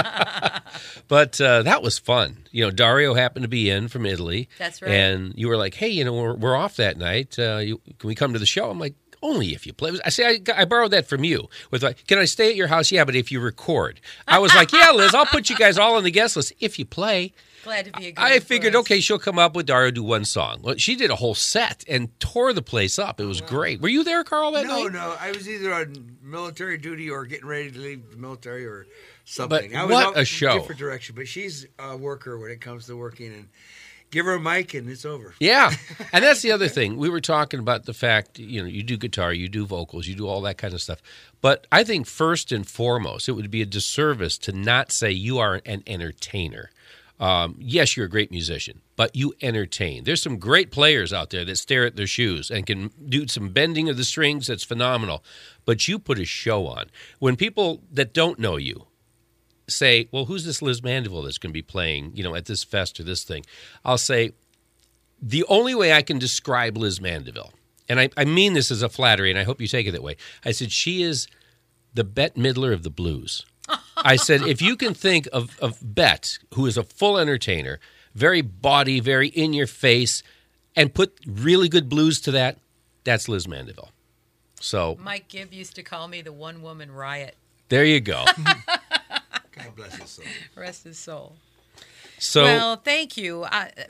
But that was fun. Dario happened to be in from Italy. That's right. And you were like, hey, we're off that night. Can we come to the show? I'm like, only if you play. I say, I borrowed that from you. With like, can I stay at your house? Yeah, but if you record. I was like, yeah, Liz, I'll put you guys all on the guest list if you play. Glad to be a good I figured, influence. okay, she'll come up with Dario, do one song. Well, she did a whole set and tore the place up. It was great. Were you there, Carl, that night? No, I was either on military duty or getting ready to leave the military or something. But I was what out a in show. different direction, but she's a worker when it comes to working, and give her a mic and it's over. Yeah. And that's the other thing. We were talking about the fact, you do guitar, you do vocals, you do all that kind of stuff. But I think first and foremost, it would be a disservice to not say you are an entertainer. Yes, you're a great musician, but you entertain. There's some great players out there that stare at their shoes and can do some bending of the strings that's phenomenal. But you put a show on. When people that don't know you say, well, who's this Liz Mandeville that's going to be playing, at this fest or this thing? I'll say, the only way I can describe Liz Mandeville, and I mean this as a flattery, and I hope you take it that way, I said, she is the Bette Midler of the blues. I said, if you can think of Bette, who is a full entertainer, very bawdy, very in your face, and put really good blues to that, that's Liz Mandeville. So Mike Gibb used to call me the one-woman riot. there you go. God bless his soul. Rest his soul. So Well, thank you.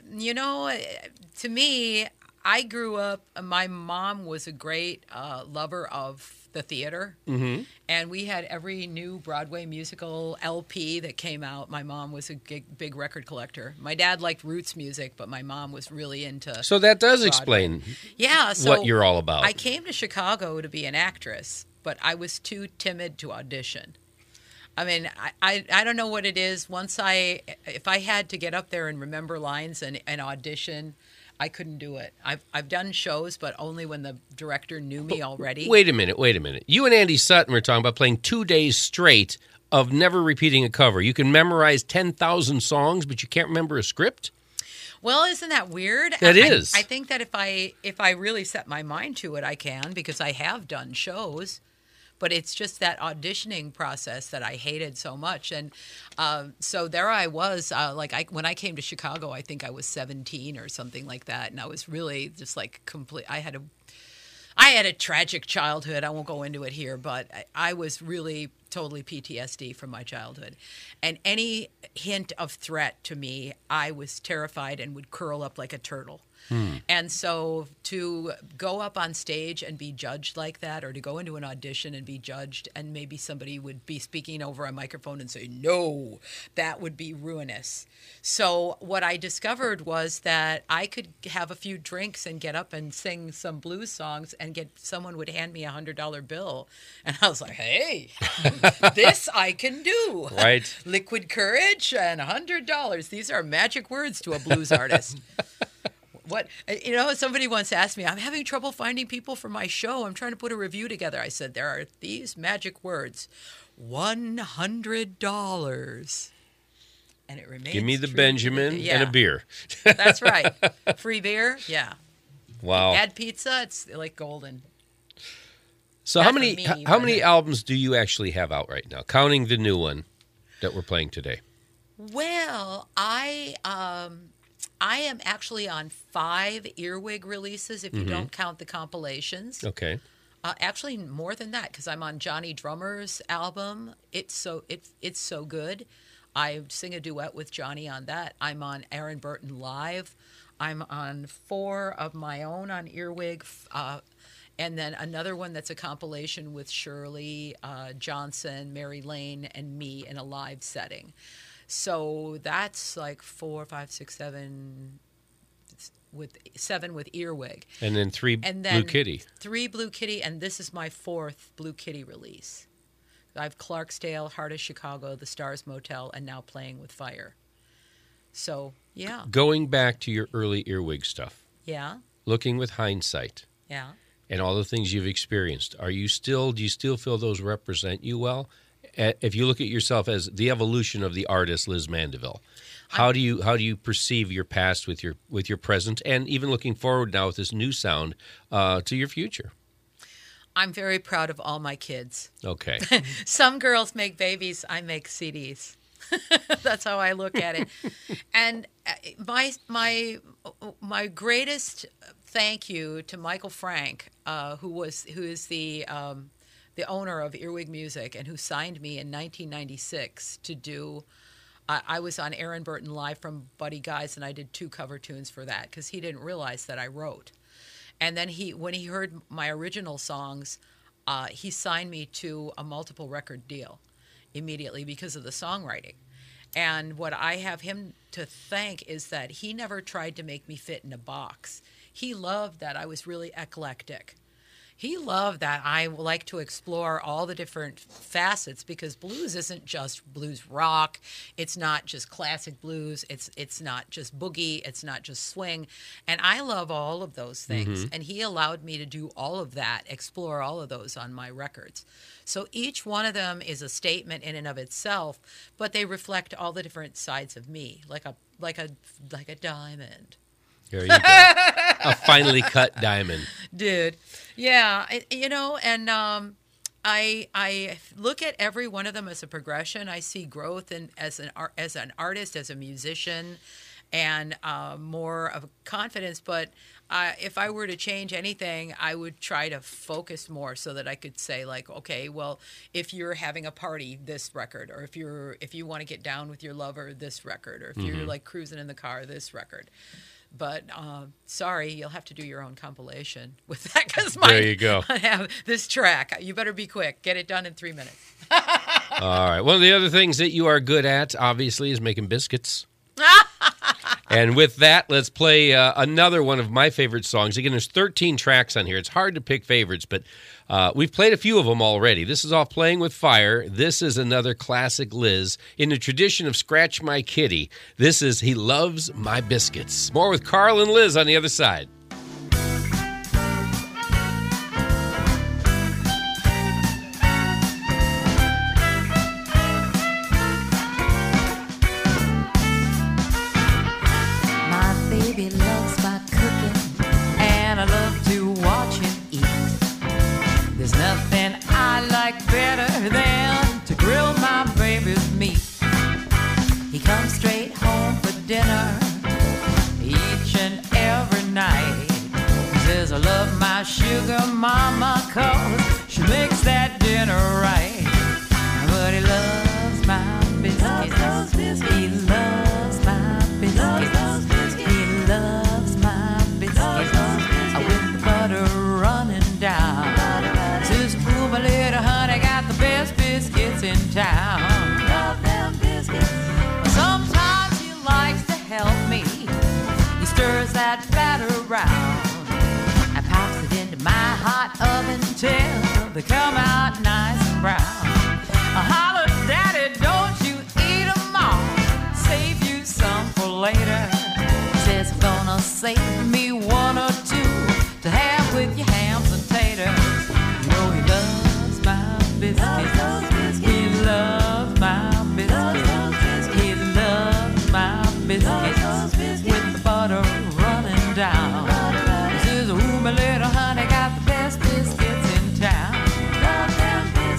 To me, I grew up, my mom was a great lover of the theater. Mm-hmm. And we had every new Broadway musical LP that came out. My mom was a big record collector. My dad liked roots music, but my mom was really into so that does Broadway. explain So what you're all about. I came to Chicago to be an actress, but I was too timid to audition. I mean, I don't know what it is. If I had to get up there and remember lines and audition, I couldn't do it. I've done shows, but only when the director knew me already. Wait a minute. You and Andy Sutton were talking about playing 2 days straight of never repeating a cover. You can memorize 10,000 songs, but you can't remember a script? Well, isn't that weird? That is. I think that if I really set my mind to it, I can, because I have done shows. But it's just that auditioning process that I hated so much. And so there I was, when I came to Chicago, I think I was 17 or something like that. And I was really just like I had a tragic childhood. I won't go into it here, but I was really totally PTSD from my childhood. And any hint of threat to me, I was terrified and would curl up like a turtle. And so to go up on stage and be judged like that, or to go into an audition and be judged, and maybe somebody would be speaking over a microphone and say, no, that would be ruinous. So what I discovered was that I could have a few drinks and get up and sing some blues songs, and someone would hand me $100 bill. And I was like, hey, this I can do. Right. Liquid courage and $100. These are magic words to a blues artist. What, somebody once asked me, I'm having trouble finding people for my show. I'm trying to put a review together. I said, there are these magic words, $100. And it remains Give me the true. Benjamin and a beer. That's right. Free beer? Yeah. Wow. Add pizza, it's like golden. So Not how for many me, how but- many albums do you actually have out right now, counting the new one that we're playing today? Well, I am actually on 5 Earwig releases if you don't count the compilations. Okay. Actually, more than that, because I'm on Johnny Drummer's album. It's so good. I sing a duet with Johnny on that. I'm on Aaron Burton Live. I'm on 4 of my own on Earwig. And then another one that's a compilation with Shirley Johnson, Mary Lane, and me in a live setting. So that's like 4, 5, 6, 7 with Earwig. And then 3 Blue Kitty. 3 Blue Kitty, and this is my 4th Blue Kitty release. I have Clarksdale, Heart of Chicago, The Stars Motel, and now Playing with Fire. So, yeah. Going back to your early Earwig stuff. Yeah. Looking with hindsight. Yeah. And all the things you've experienced. Do you still feel those represent you well? If you look at yourself as the evolution of the artist Liz Mandeville, how do you perceive your past with your present, and even looking forward now with this new sound to your future? I'm very proud of all my kids. Okay. Some girls make babies, I make CDs. That's how I look at it. And my greatest thank you to Michael Frank, who is the owner of Earwig Music and who signed me in 1996 to do. I was on Aaron Burton Live from Buddy Guys, and I did 2 cover tunes for that because he didn't realize that I wrote. And then when he heard my original songs, he signed me to a multiple record deal immediately because of the songwriting. And what I have him to thank is that he never tried to make me fit in a box. He loved that I was really eclectic. He loved that I like to explore all the different facets, because blues isn't just blues rock. It's not just classic blues. It's not just boogie. It's not just swing. And I love all of those things. And he allowed me to do all of that, explore all of those on my records. So each one of them is a statement in and of itself, but they reflect all the different sides of me, like a diamond. There you go. A finely cut diamond. Dude. Yeah. And I look at every one of them as a progression. I see growth as an artist, as a musician, and more of confidence. But if I were to change anything, I would try to focus more so that I could say, like, okay, well, if you're having a party, this record, or if you want to get down with your lover, this record, or if you're like cruising in the car, this record. But sorry, you'll have to do your own compilation with that, because there you go. I have this track. You better be quick. Get it done in 3 minutes. All right. One of the other things that you are good at, obviously, is making biscuits. And with that, let's play another one of my favorite songs. Again, there's 13 tracks on here. It's hard to pick favorites, but we've played a few of them already. This is off Playing with Fire. This is another classic Liz. In the tradition of Scratch My Kitty, this is He Loves My Biscuits. More with Carl and Liz on the other side. Baby loves my cooking, and I love to watch him eat. There's nothing I like better than to grill my baby's meat. He comes straight home for dinner each and every night. He says, I love my sugar mama, 'cause she makes that dinner right. But he loves my biscuits. He loves my biscuits. Loves my biscuits with the butter running down. Says, ooh, my little honey got the best biscuits in town. Love them biscuits. Sometimes he likes to help me. He stirs that batter around and pops it into my hot oven till they come out nice and brown. I holler, Daddy, don't you eat 'em all. Save you some for later. Says I'm gonna save me 1 or 2 to have with your hams and taters. You know he loves my biscuits. He loves my biscuits. He loves my biscuits with the butter running down. He says, ooh, my little honey got the best biscuits in town.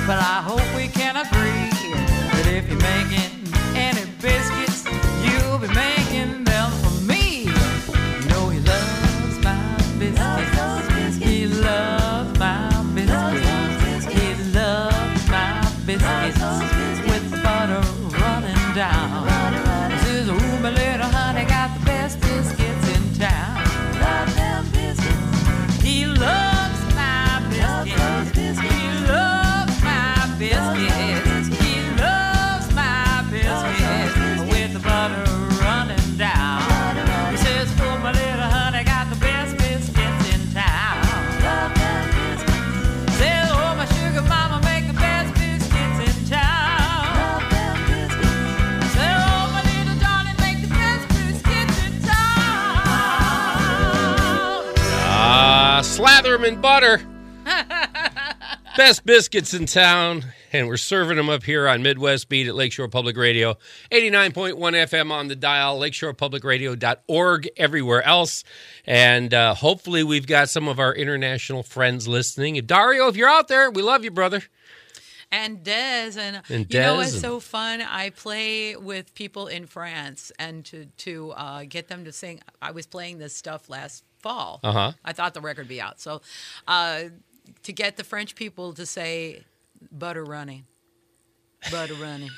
But I hope we can agree that if you're making any biscuits, you'll be making them for me. You know he loves my biscuits. He loves my biscuits. He loves my biscuits with the butter running down. He says, "Ooh, my little honey got the best biscuits in town." Love them biscuits. He loves my biscuits. He loves my biscuits. He loves my biscuits with the butter running down. He says, "Oh, my little honey got the best biscuits in town." Love them biscuits. Says, "Oh, my sugar mama make the best biscuits in town." Love them biscuits. Says, "Oh, my little darling make the best biscuits in town." Slather them in butter. Best biscuits in town. And we're serving them up here on Midwest Beat at Lakeshore Public Radio. 89.1 FM on the dial, lakeshorepublicradio.org, everywhere else. And hopefully we've got some of our international friends listening. Dario, if you're out there, we love you, brother. And Des, and you Des know what's and- so fun? I play with people in France, and to get them to sing. I was playing this stuff last fall. Uh-huh. I thought the record would be out, so to get the French people to say "butter running," butter running.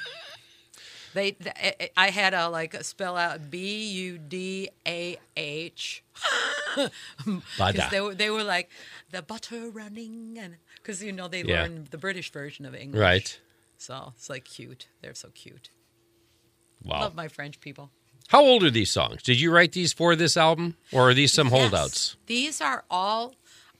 I had to spell out BUDAH. Bada. They were like the butter running, and because they Yeah. learned the British version of English, Right. So it's like cute. They're so cute. Wow. Love my French people. How old are these songs? Did you write these for this album, or are these some holdouts? Yes. These are all.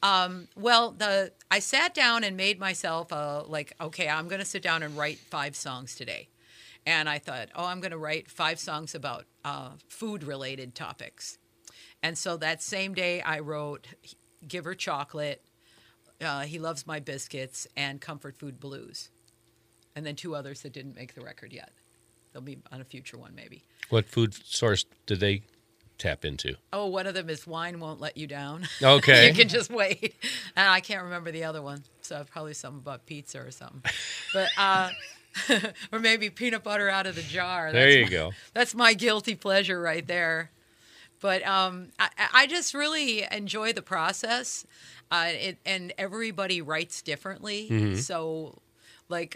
I sat down and made myself okay, I'm going to sit down and write 5 songs today. And I thought, I'm going to write 5 songs about food-related topics. And so that same day I wrote Give Her Chocolate, He Loves My Biscuits, and Comfort Food Blues. And then 2 others that didn't make the record yet. They'll be on a future one maybe. What food source did they tap into? Oh, one of them is Wine Won't Let You Down. Okay. You can just wait. And I can't remember the other one. So probably something about pizza or something. But or maybe peanut butter out of the jar. There you go. That's my guilty pleasure right there. But I just really enjoy the process. And everybody writes differently. Mm-hmm. So like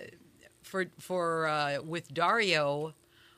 with Dario,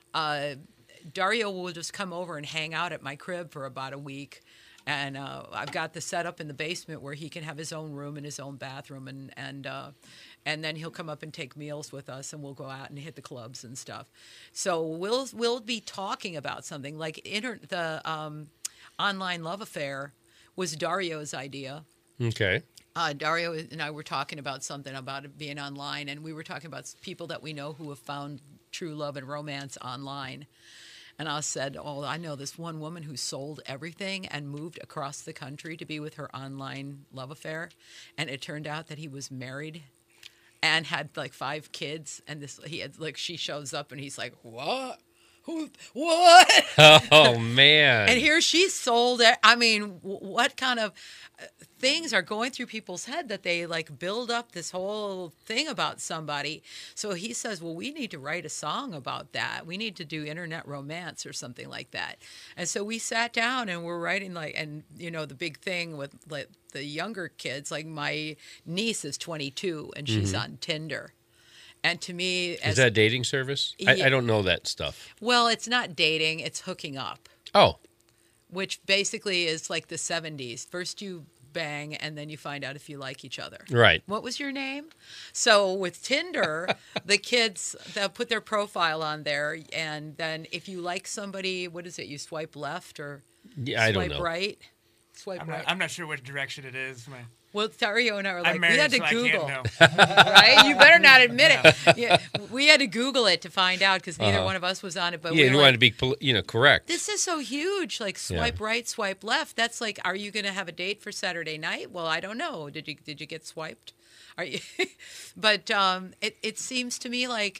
Dario will just come over and hang out at my crib for about a week. And I've got the setup in the basement where he can have his own room and his own bathroom. And then he'll come up and take meals with us, and we'll go out and hit the clubs and stuff. So we'll be talking about something. Like the Online Love Affair was Dario's idea. Okay. Dario and I were talking about something about it being online, and we were talking about people that we know who have found true love and romance online. And I said, I know this one woman who sold everything and moved across the country to be with her online love affair. And it turned out that he was married and had 5 kids. And she shows up and he's like, what? What? Oh, man. And here she sold it. I mean, what kind of things are going through people's head that they build up this whole thing about somebody? So he says, well, we need to write a song about that. We need to do internet romance or something like that. And so we sat down and we're writing the big thing with the younger kids, my niece is 22 and she's on Tinder. And to me, is that a dating service? I don't know that stuff. Well, it's not dating; it's hooking up. Oh, which basically is like the 70s. First you bang, and then you find out if you like each other. Right. What was your name? So with Tinder, the kids, they'll put their profile on there, and then if you like somebody, what is it? You swipe left or I don't know. Swipe right? Swipe right. I'm not sure which direction it is. Well, Dario and I were I'm we married, had to so I Google, can't know. right? You better not admit it. Yeah, we had to Google it to find out because neither one of us was on it. But Yeah, we you were want to be, correct. this is so huge. Swipe right, swipe left. That's are you going to have a date for Saturday night? Well, I don't know. Did you get swiped? Are you? But it seems to me like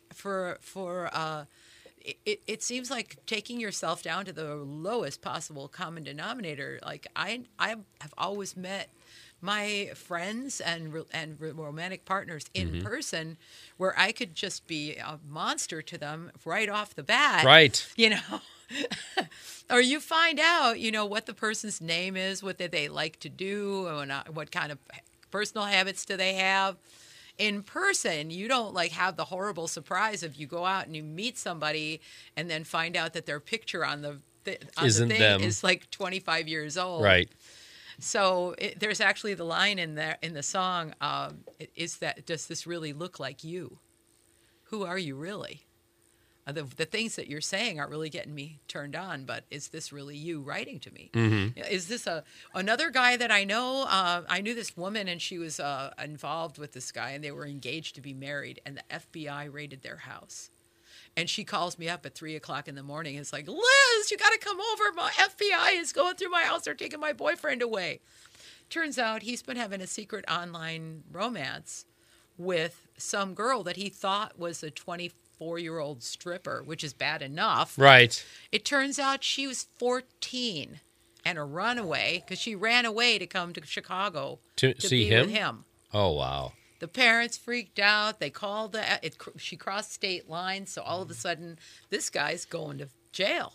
it seems like taking yourself down to the lowest possible common denominator. Like I have always met my friends and romantic partners in person, where I could just be a monster to them right off the bat. Right. You know, or you find out, you know, what the person's name is, what they like to do, and what kind of personal habits do they have. In person, you don't like have the horrible surprise if you go out and you meet somebody and then find out that their picture on the Isn't thing them. is like 25 years old. Right. So there's actually the line in the song, does this really look like you? Who are you really? The things that you're saying aren't really getting me turned on, but is this really you writing to me? Is this another guy that I know? I knew this woman, and she was involved with this guy, and they were engaged to be married, and the FBI raided their house. And she calls me up at 3 o'clock in the morning. It's like, Liz, you got to come over. My FBI is going through my house. They're taking my boyfriend away. Turns out he's been having a secret online romance with some girl that he thought was a 24-year-old stripper, which is bad enough. Right. It turns out she was 14 and a runaway because she ran away to come to Chicago To see be him? with him. Oh, wow. The parents freaked out. They called she crossed state lines, so all of a sudden, this guy's going to jail.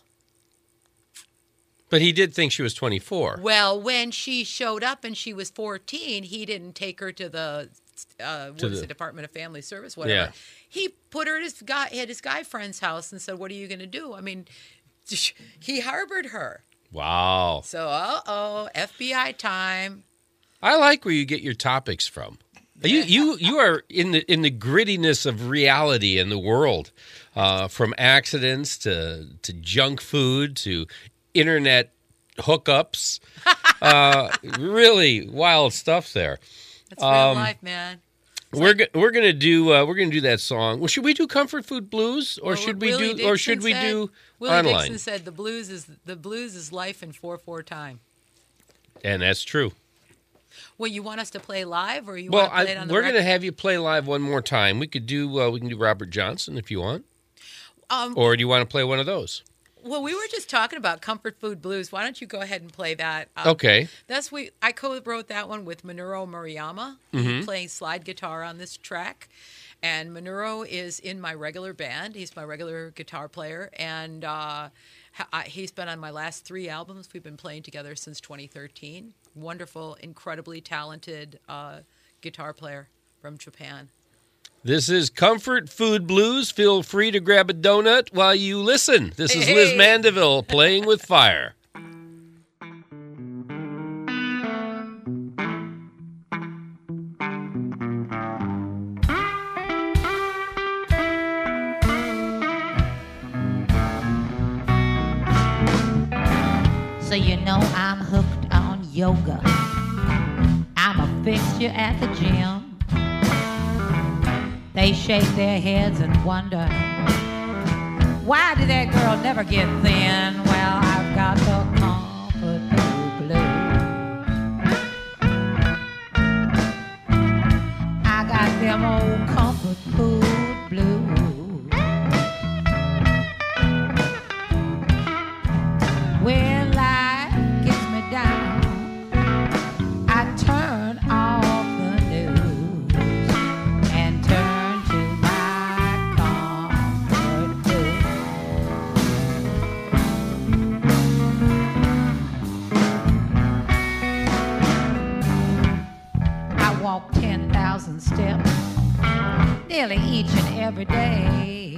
But he did think she was 24. Well, when she showed up and she was 14, he didn't take her to the Department of Family Service, whatever. Yeah. He put her at his guy friend's house and said, "What are you going to do?" I mean, he harbored her. Wow. So, FBI time. I like where you get your topics from. You are in the grittiness of reality in the world, from accidents to junk food to internet hookups. Really wild stuff there. That's real life, man. We're gonna do that song. Well, should we do Comfort Food Blues, or should we Willie do Willie online? Dixon said the blues is life in 4/4 time. And that's true. Well, you want us to play live, or you Well, want to play it on the we're record? going to have you play live one more time. We can do Robert Johnson if you want, or do you want to play one of those? Well, we were just talking about Comfort Food Blues. Why don't you go ahead and play that? Okay. I co-wrote that one with Minoru Murayama, playing slide guitar on this track. And Minoru is in my regular band. He's my regular guitar player, and he's been on my last 3 albums. We've been playing together since 2013. Wonderful, incredibly talented guitar player from Japan. This is Comfort Food Blues. Feel free to grab a donut while you listen. This is Liz Mandeville playing with fire. So you know I'm hooked on yoga. I'm a fixture at the gym. They shake their heads and wonder, why did that girl never get thin? Well, I've got the comfort food blues. I got them old comfort food blues. When life gets me down, I turn off the news and turn to my comfort food. I walk 10,000 steps nearly each and every day.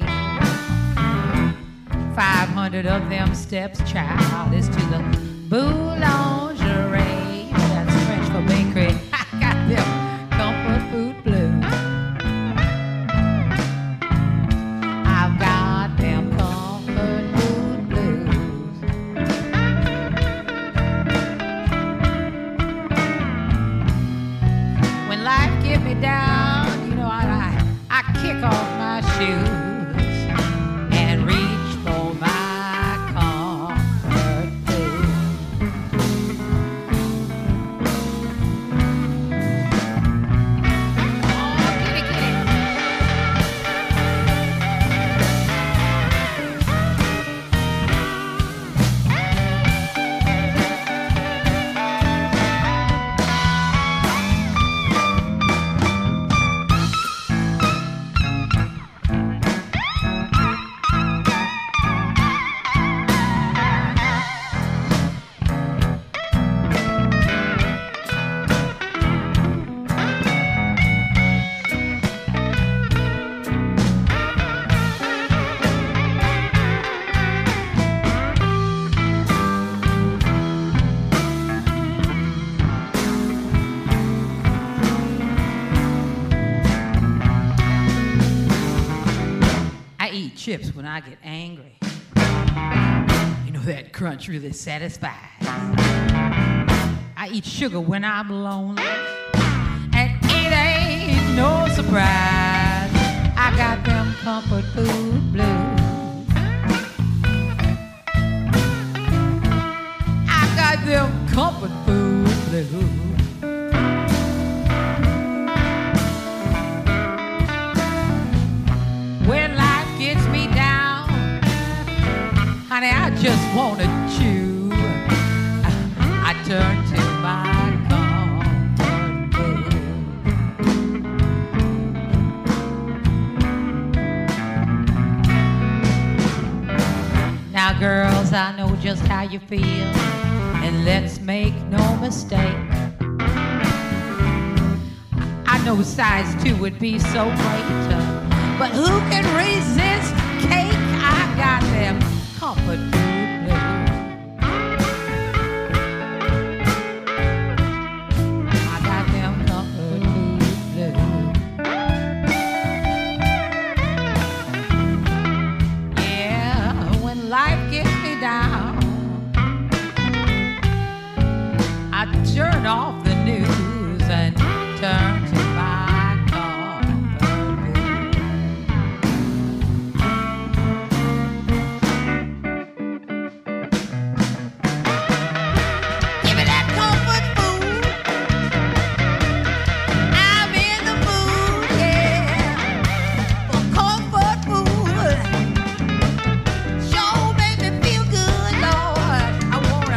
500 of them steps, child, is to the boulangerie. That's French for bakery. I got them comfort food blues. I've got them comfort food blues. When life get me down, you know, I kick off my shoes and reach for my comfort food. chips when I get angry. You know that crunch really satisfies. I eat sugar when I'm lonely, and it ain't no surprise. I got them comfort food blues. I got them comfort food blues. When life gets me down, honey, I just want to chew. I turn to my comfort food. Now, girls, I know just how you feel, and let's make no mistake. I know size 2 would be so great, but who can resist cake? I got them comfort food blues. I got them comfort food blues. Yeah, when life gets me down, I turn off the news and turn to my comfort food. Give me that comfort food. I'm in the mood, yeah, for comfort food. Sure make me feel good, Lord. I wanna,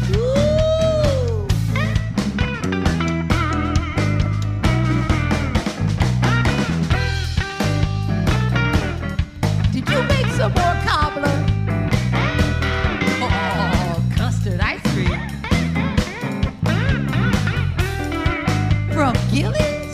Did you make some more cobbler? Oh, custard ice cream. From Gillies?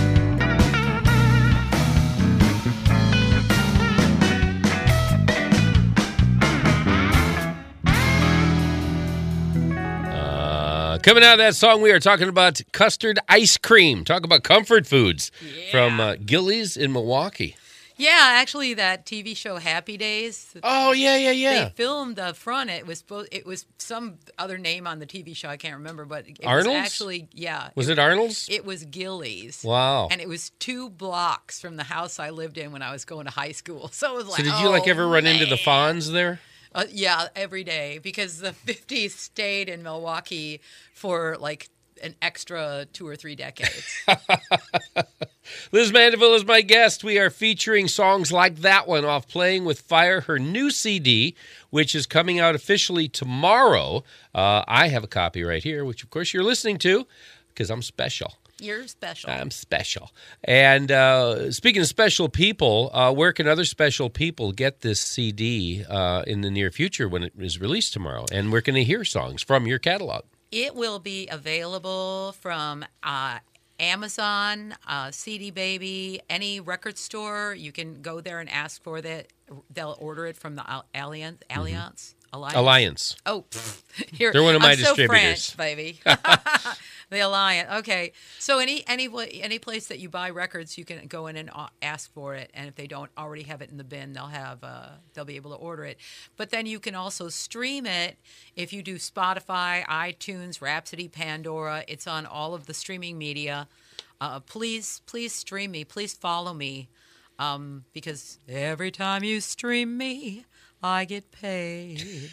Coming out of that song, we are talking about custard ice cream. Talk about comfort foods from Gillies in Milwaukee. Yeah, actually, that TV show Happy Days. Oh, yeah. They filmed the front. It was some other name on the TV show. I can't remember, but it Arnold's? was actually Was it Arnold's? It was Gillies. Wow. And it was 2 blocks from the house I lived in when I was going to high school. So it was like, So did you ever run into the Fonz there? Yeah, every day, because the 50s stayed in Milwaukee for like an extra 2 or 3 decades. Liz Mandeville is my guest. We are featuring songs like that one off Playing with Fire, her new CD, which is coming out officially tomorrow. I have a copy right here, which of course you're listening to because I'm special. You're special. I'm special. And speaking of special people, where can other special people get this CD in the near future when it is released tomorrow? And where can they hear songs from your catalog? It will be available from Amazon, CD Baby, any record store. You can go there and ask for that. They'll order it from the Alliance. Alliance. Oh, here. They're one of my I'm so distributors. French, baby. The Alliance. Okay. So any place that you buy records, you can go in and ask for it, and if they don't already have it in the bin, they'll be able to order it. But then you can also stream it if you do Spotify, iTunes, Rhapsody, Pandora. It's on all of the streaming media. Please stream me. Please follow me, because every time you stream me, I get paid.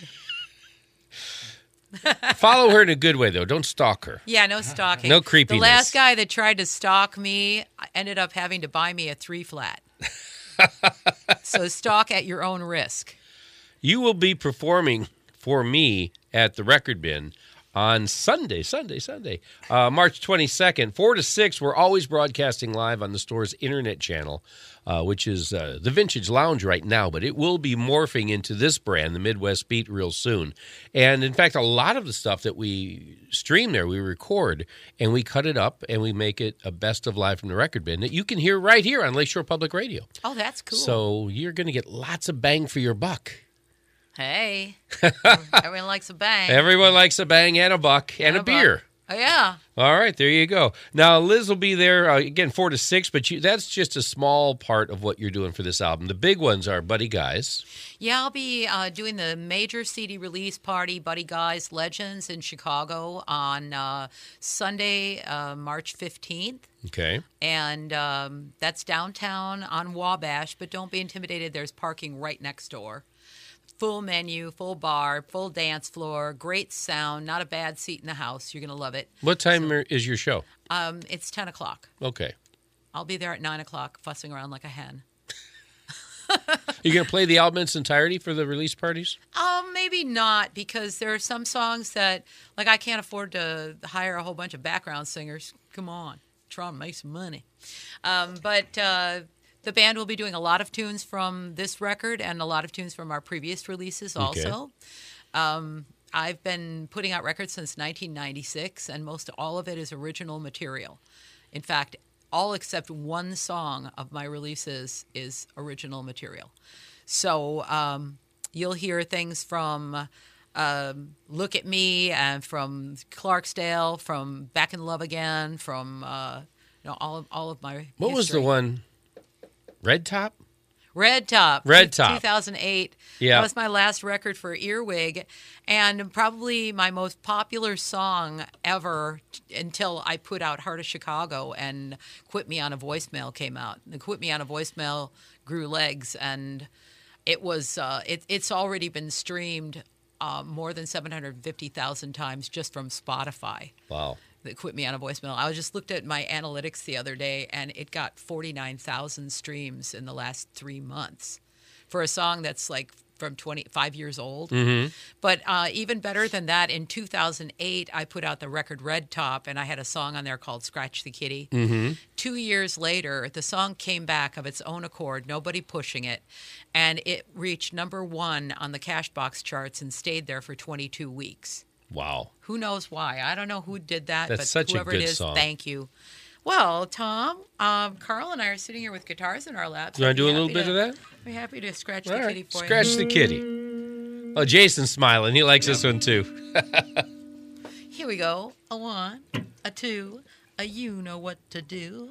Follow her in a good way, though. Don't stalk her. Yeah, no stalking. No creepiness. The last guy that tried to stalk me ended up having to buy me a 3-flat. So stalk at your own risk. You will be performing for me at the Record Bin on Sunday, March 22nd, 4 to 6. We're always broadcasting live on the store's internet channel, which is the Vintage Lounge right now, but it will be morphing into this brand, the Midwest Beat, real soon. And, in fact, a lot of the stuff that we stream there, we record, and we cut it up, and we make it a best of live from the Record Bin that you can hear right here on Lakeshore Public Radio. Oh, that's cool. So you're going to get lots of bang for your buck. Hey, everyone likes a bang. Everyone likes a bang and a buck and a beer. Oh, yeah. All right, there you go. Now, Liz will be there, again, 4 to 6, but that's just a small part of what you're doing for this album. The big ones are Buddy Guys. Yeah, I'll be doing the major CD release party, Buddy Guys Legends in Chicago on Sunday, March 15th. Okay. And that's downtown on Wabash, but don't be intimidated. There's parking right next door. Full menu, full bar, full dance floor, great sound, not a bad seat in the house. You're going to love it. What time is your show? It's 10 o'clock. Okay. I'll be there at 9 o'clock, fussing around like a hen. You're going to play the album in its entirety for the release parties? Maybe not, because there are some songs that, like, I can't afford to hire a whole bunch of background singers. Come on, try and make some money. But the band will be doing a lot of tunes from this record and a lot of tunes from our previous releases also. Okay. I've been putting out records since 1996, and most all of it is original material. In fact, all except one song of my releases is original material. So you'll hear things from Look at Me, and from Clarksdale, from Back in Love Again, from all of my What history. was the one? Red Top? Red Top. 2008. Yeah. That was my last record for Earwig, and probably my most popular song ever until I put out Heart of Chicago and Quit Me on a Voicemail came out. The Quit Me on a Voicemail grew legs, and it was it's already been streamed more than 750,000 times just from Spotify. Wow. That Quit Me on a Voicemail. I just looked at my analytics the other day, and it got 49,000 streams in the last 3 months for a song that's like from 25 years old. Mm-hmm. But even better than that, in 2008, I put out the record Red Top, and I had a song on there called Scratch the Kitty. Mm-hmm. 2 years later, the song came back of its own accord, nobody pushing it, and it reached #1 on the Cashbox charts and stayed there for 22 weeks. Wow. Who knows why? I don't know who did that, That's but such whoever a good it is, song. thank you. Well, Tom, Carl and I are sitting here with guitars in our laps. You want to do a little bit of that? We're happy to scratch All the right. kitty for Scratch you. the kitty. Oh, Jason's smiling. He likes this one, too. Here we go. A 1, a 2, a you know what to do.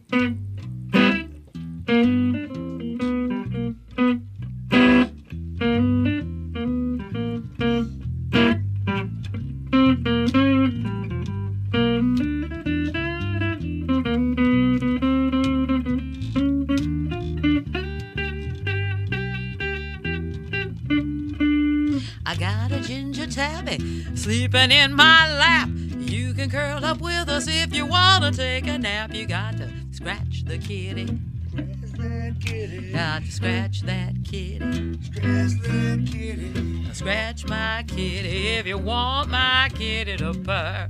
I got a ginger tabby sleeping in my lap. You can curl up with us if you want to take a nap. You got to scratch the kitty. Got to scratch that kitty. Scratch that kitty. Scratch my kitty if you want my kitty to purr.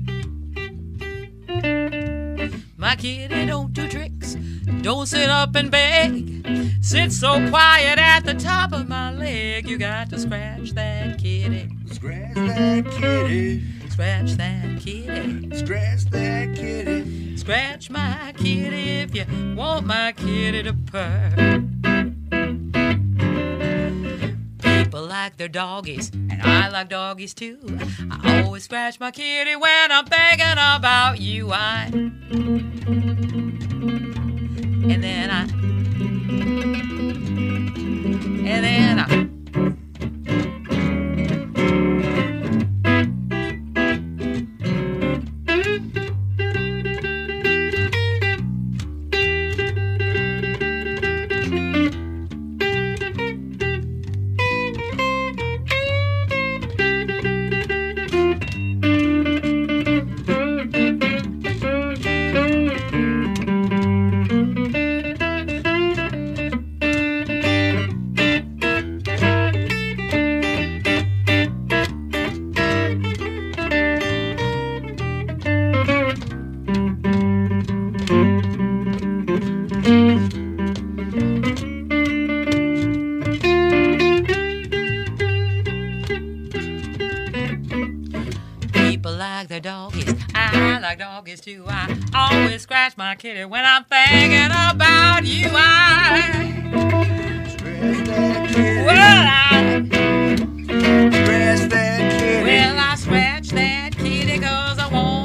My kitty don't do tricks, don't sit up and beg. Sit so quiet at the top of my leg. You got to scratch that kitty. Scratch that kitty. Scratch that kitty. Scratch that kitty. Scratch my kitty if you want my kitty to purr. People like their doggies, and I like doggies too. I always scratch my kitty when I'm thinking about you. And then I people like their doggies, I like doggies too. I always scratch my kitty when I'm thinking about you. Scratch that kitty. Well, Scratch that kitty. I scratch that kitty 'cause I want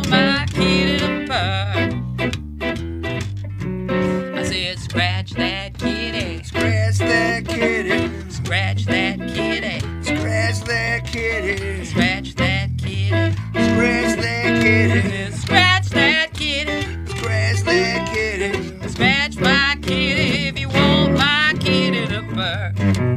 that kitty. Scratch that kitty. Scratch that kitty. Scratch that kitty. Scratch that kitty. Scratch that kitty. Scratch my kitty if you want my kitty to purr.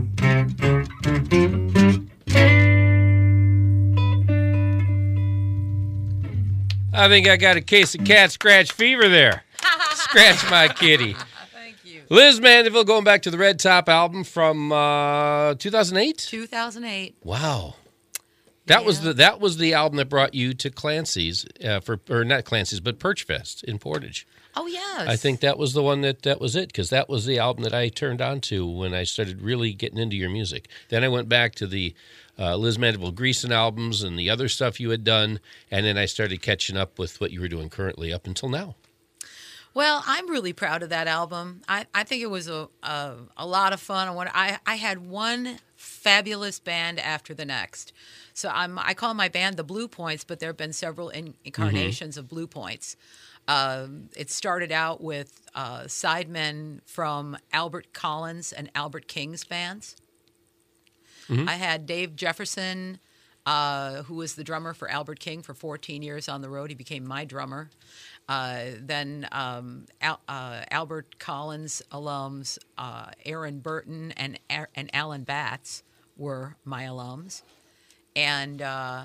I think I got a case of cat scratch fever there. Scratch my kitty. Thank you. Liz Mandeville, going back to the Red Top album from 2008. 2008. Wow, that was the album that brought you to Clancy's or not Clancy's, but Perch Fest in Portage. Oh, yes. I think that was the one that was it, because that was the album that I turned on to when I started really getting into your music. Then I went back to the Liz Mandeville Greason albums and the other stuff you had done, and then I started catching up with what you were doing currently up until now. Well, I'm really proud of that album. I think it was a lot of fun. I had one fabulous band after the next. So I call my band the Blue Points, but there have been several incarnations of Blue Points. It started out with sidemen from Albert Collins and Albert King's bands. I had Dave Jefferson, who was the drummer for Albert King for 14 years on the road. He became my drummer. Then Albert Collins alums, Aaron Burton and Alan Batts were my alums. And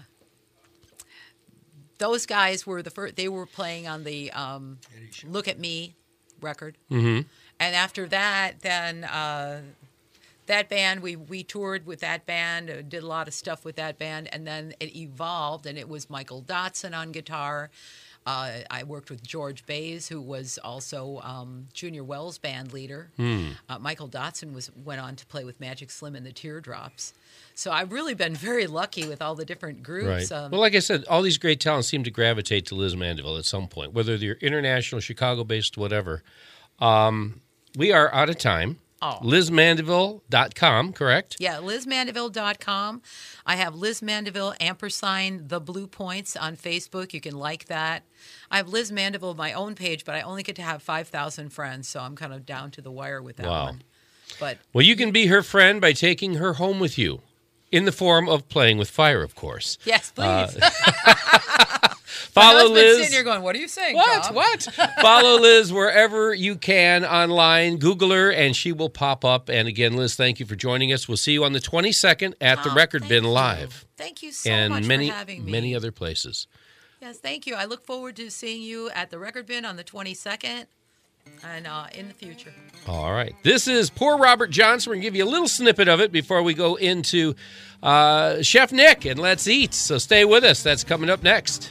those guys were the first. They were playing on the Look at Me record. Mm-hmm. And after that, then that band, we toured with that band, did a lot of stuff with that band, and then it evolved, and it was Michael Dotson on guitar. I worked with George Bays, who was also Junior Wells' band leader. Michael Dotson went on to play with Magic Slim and the Teardrops. So I've really been very lucky with all the different groups. Right. Well, like I said, all these great talents seem to gravitate to Liz Mandeville at some point, whether they're international, Chicago-based, whatever. We are out of time. Oh. LizMandeville.com, correct? Yeah, LizMandeville.com. I have Liz Mandeville & The Blue Points on Facebook. You can like that. I have Liz Mandeville, my own page, but I only get to have 5,000 friends, so I'm kind of down to the wire with that one. But well, you can be her friend by taking her home with you, in the form of playing with fire, of course. Yes, please. Follow Liz. Sitting here going, what are you saying, What? Bob? Follow Liz wherever you can online. Google her, and she will pop up. And again, Liz, thank you for joining us. We'll see you on the 22nd at the Record Bin Live. Thank you so and much for having me. Many other places. Yes, thank you. I look forward to seeing you at the Record Bin on the 22nd and in the future. All right. This is Poor Robert Johnson. We're going to give you a little snippet of it before we go into Chef Nick and Let's Eat. So stay with us. That's coming up next.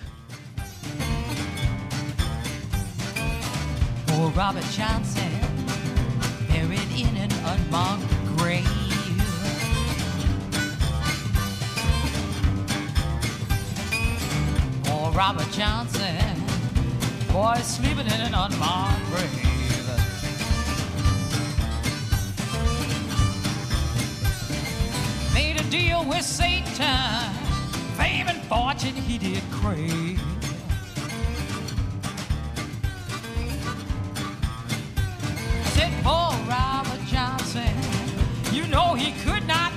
Poor Robert Johnson, buried in an unmarked grave. Poor Robert Johnson, boy, sleeping in an unmarked grave. Made a deal with Satan, fame and fortune he did crave. Said poor Robert Johnson, you know he could not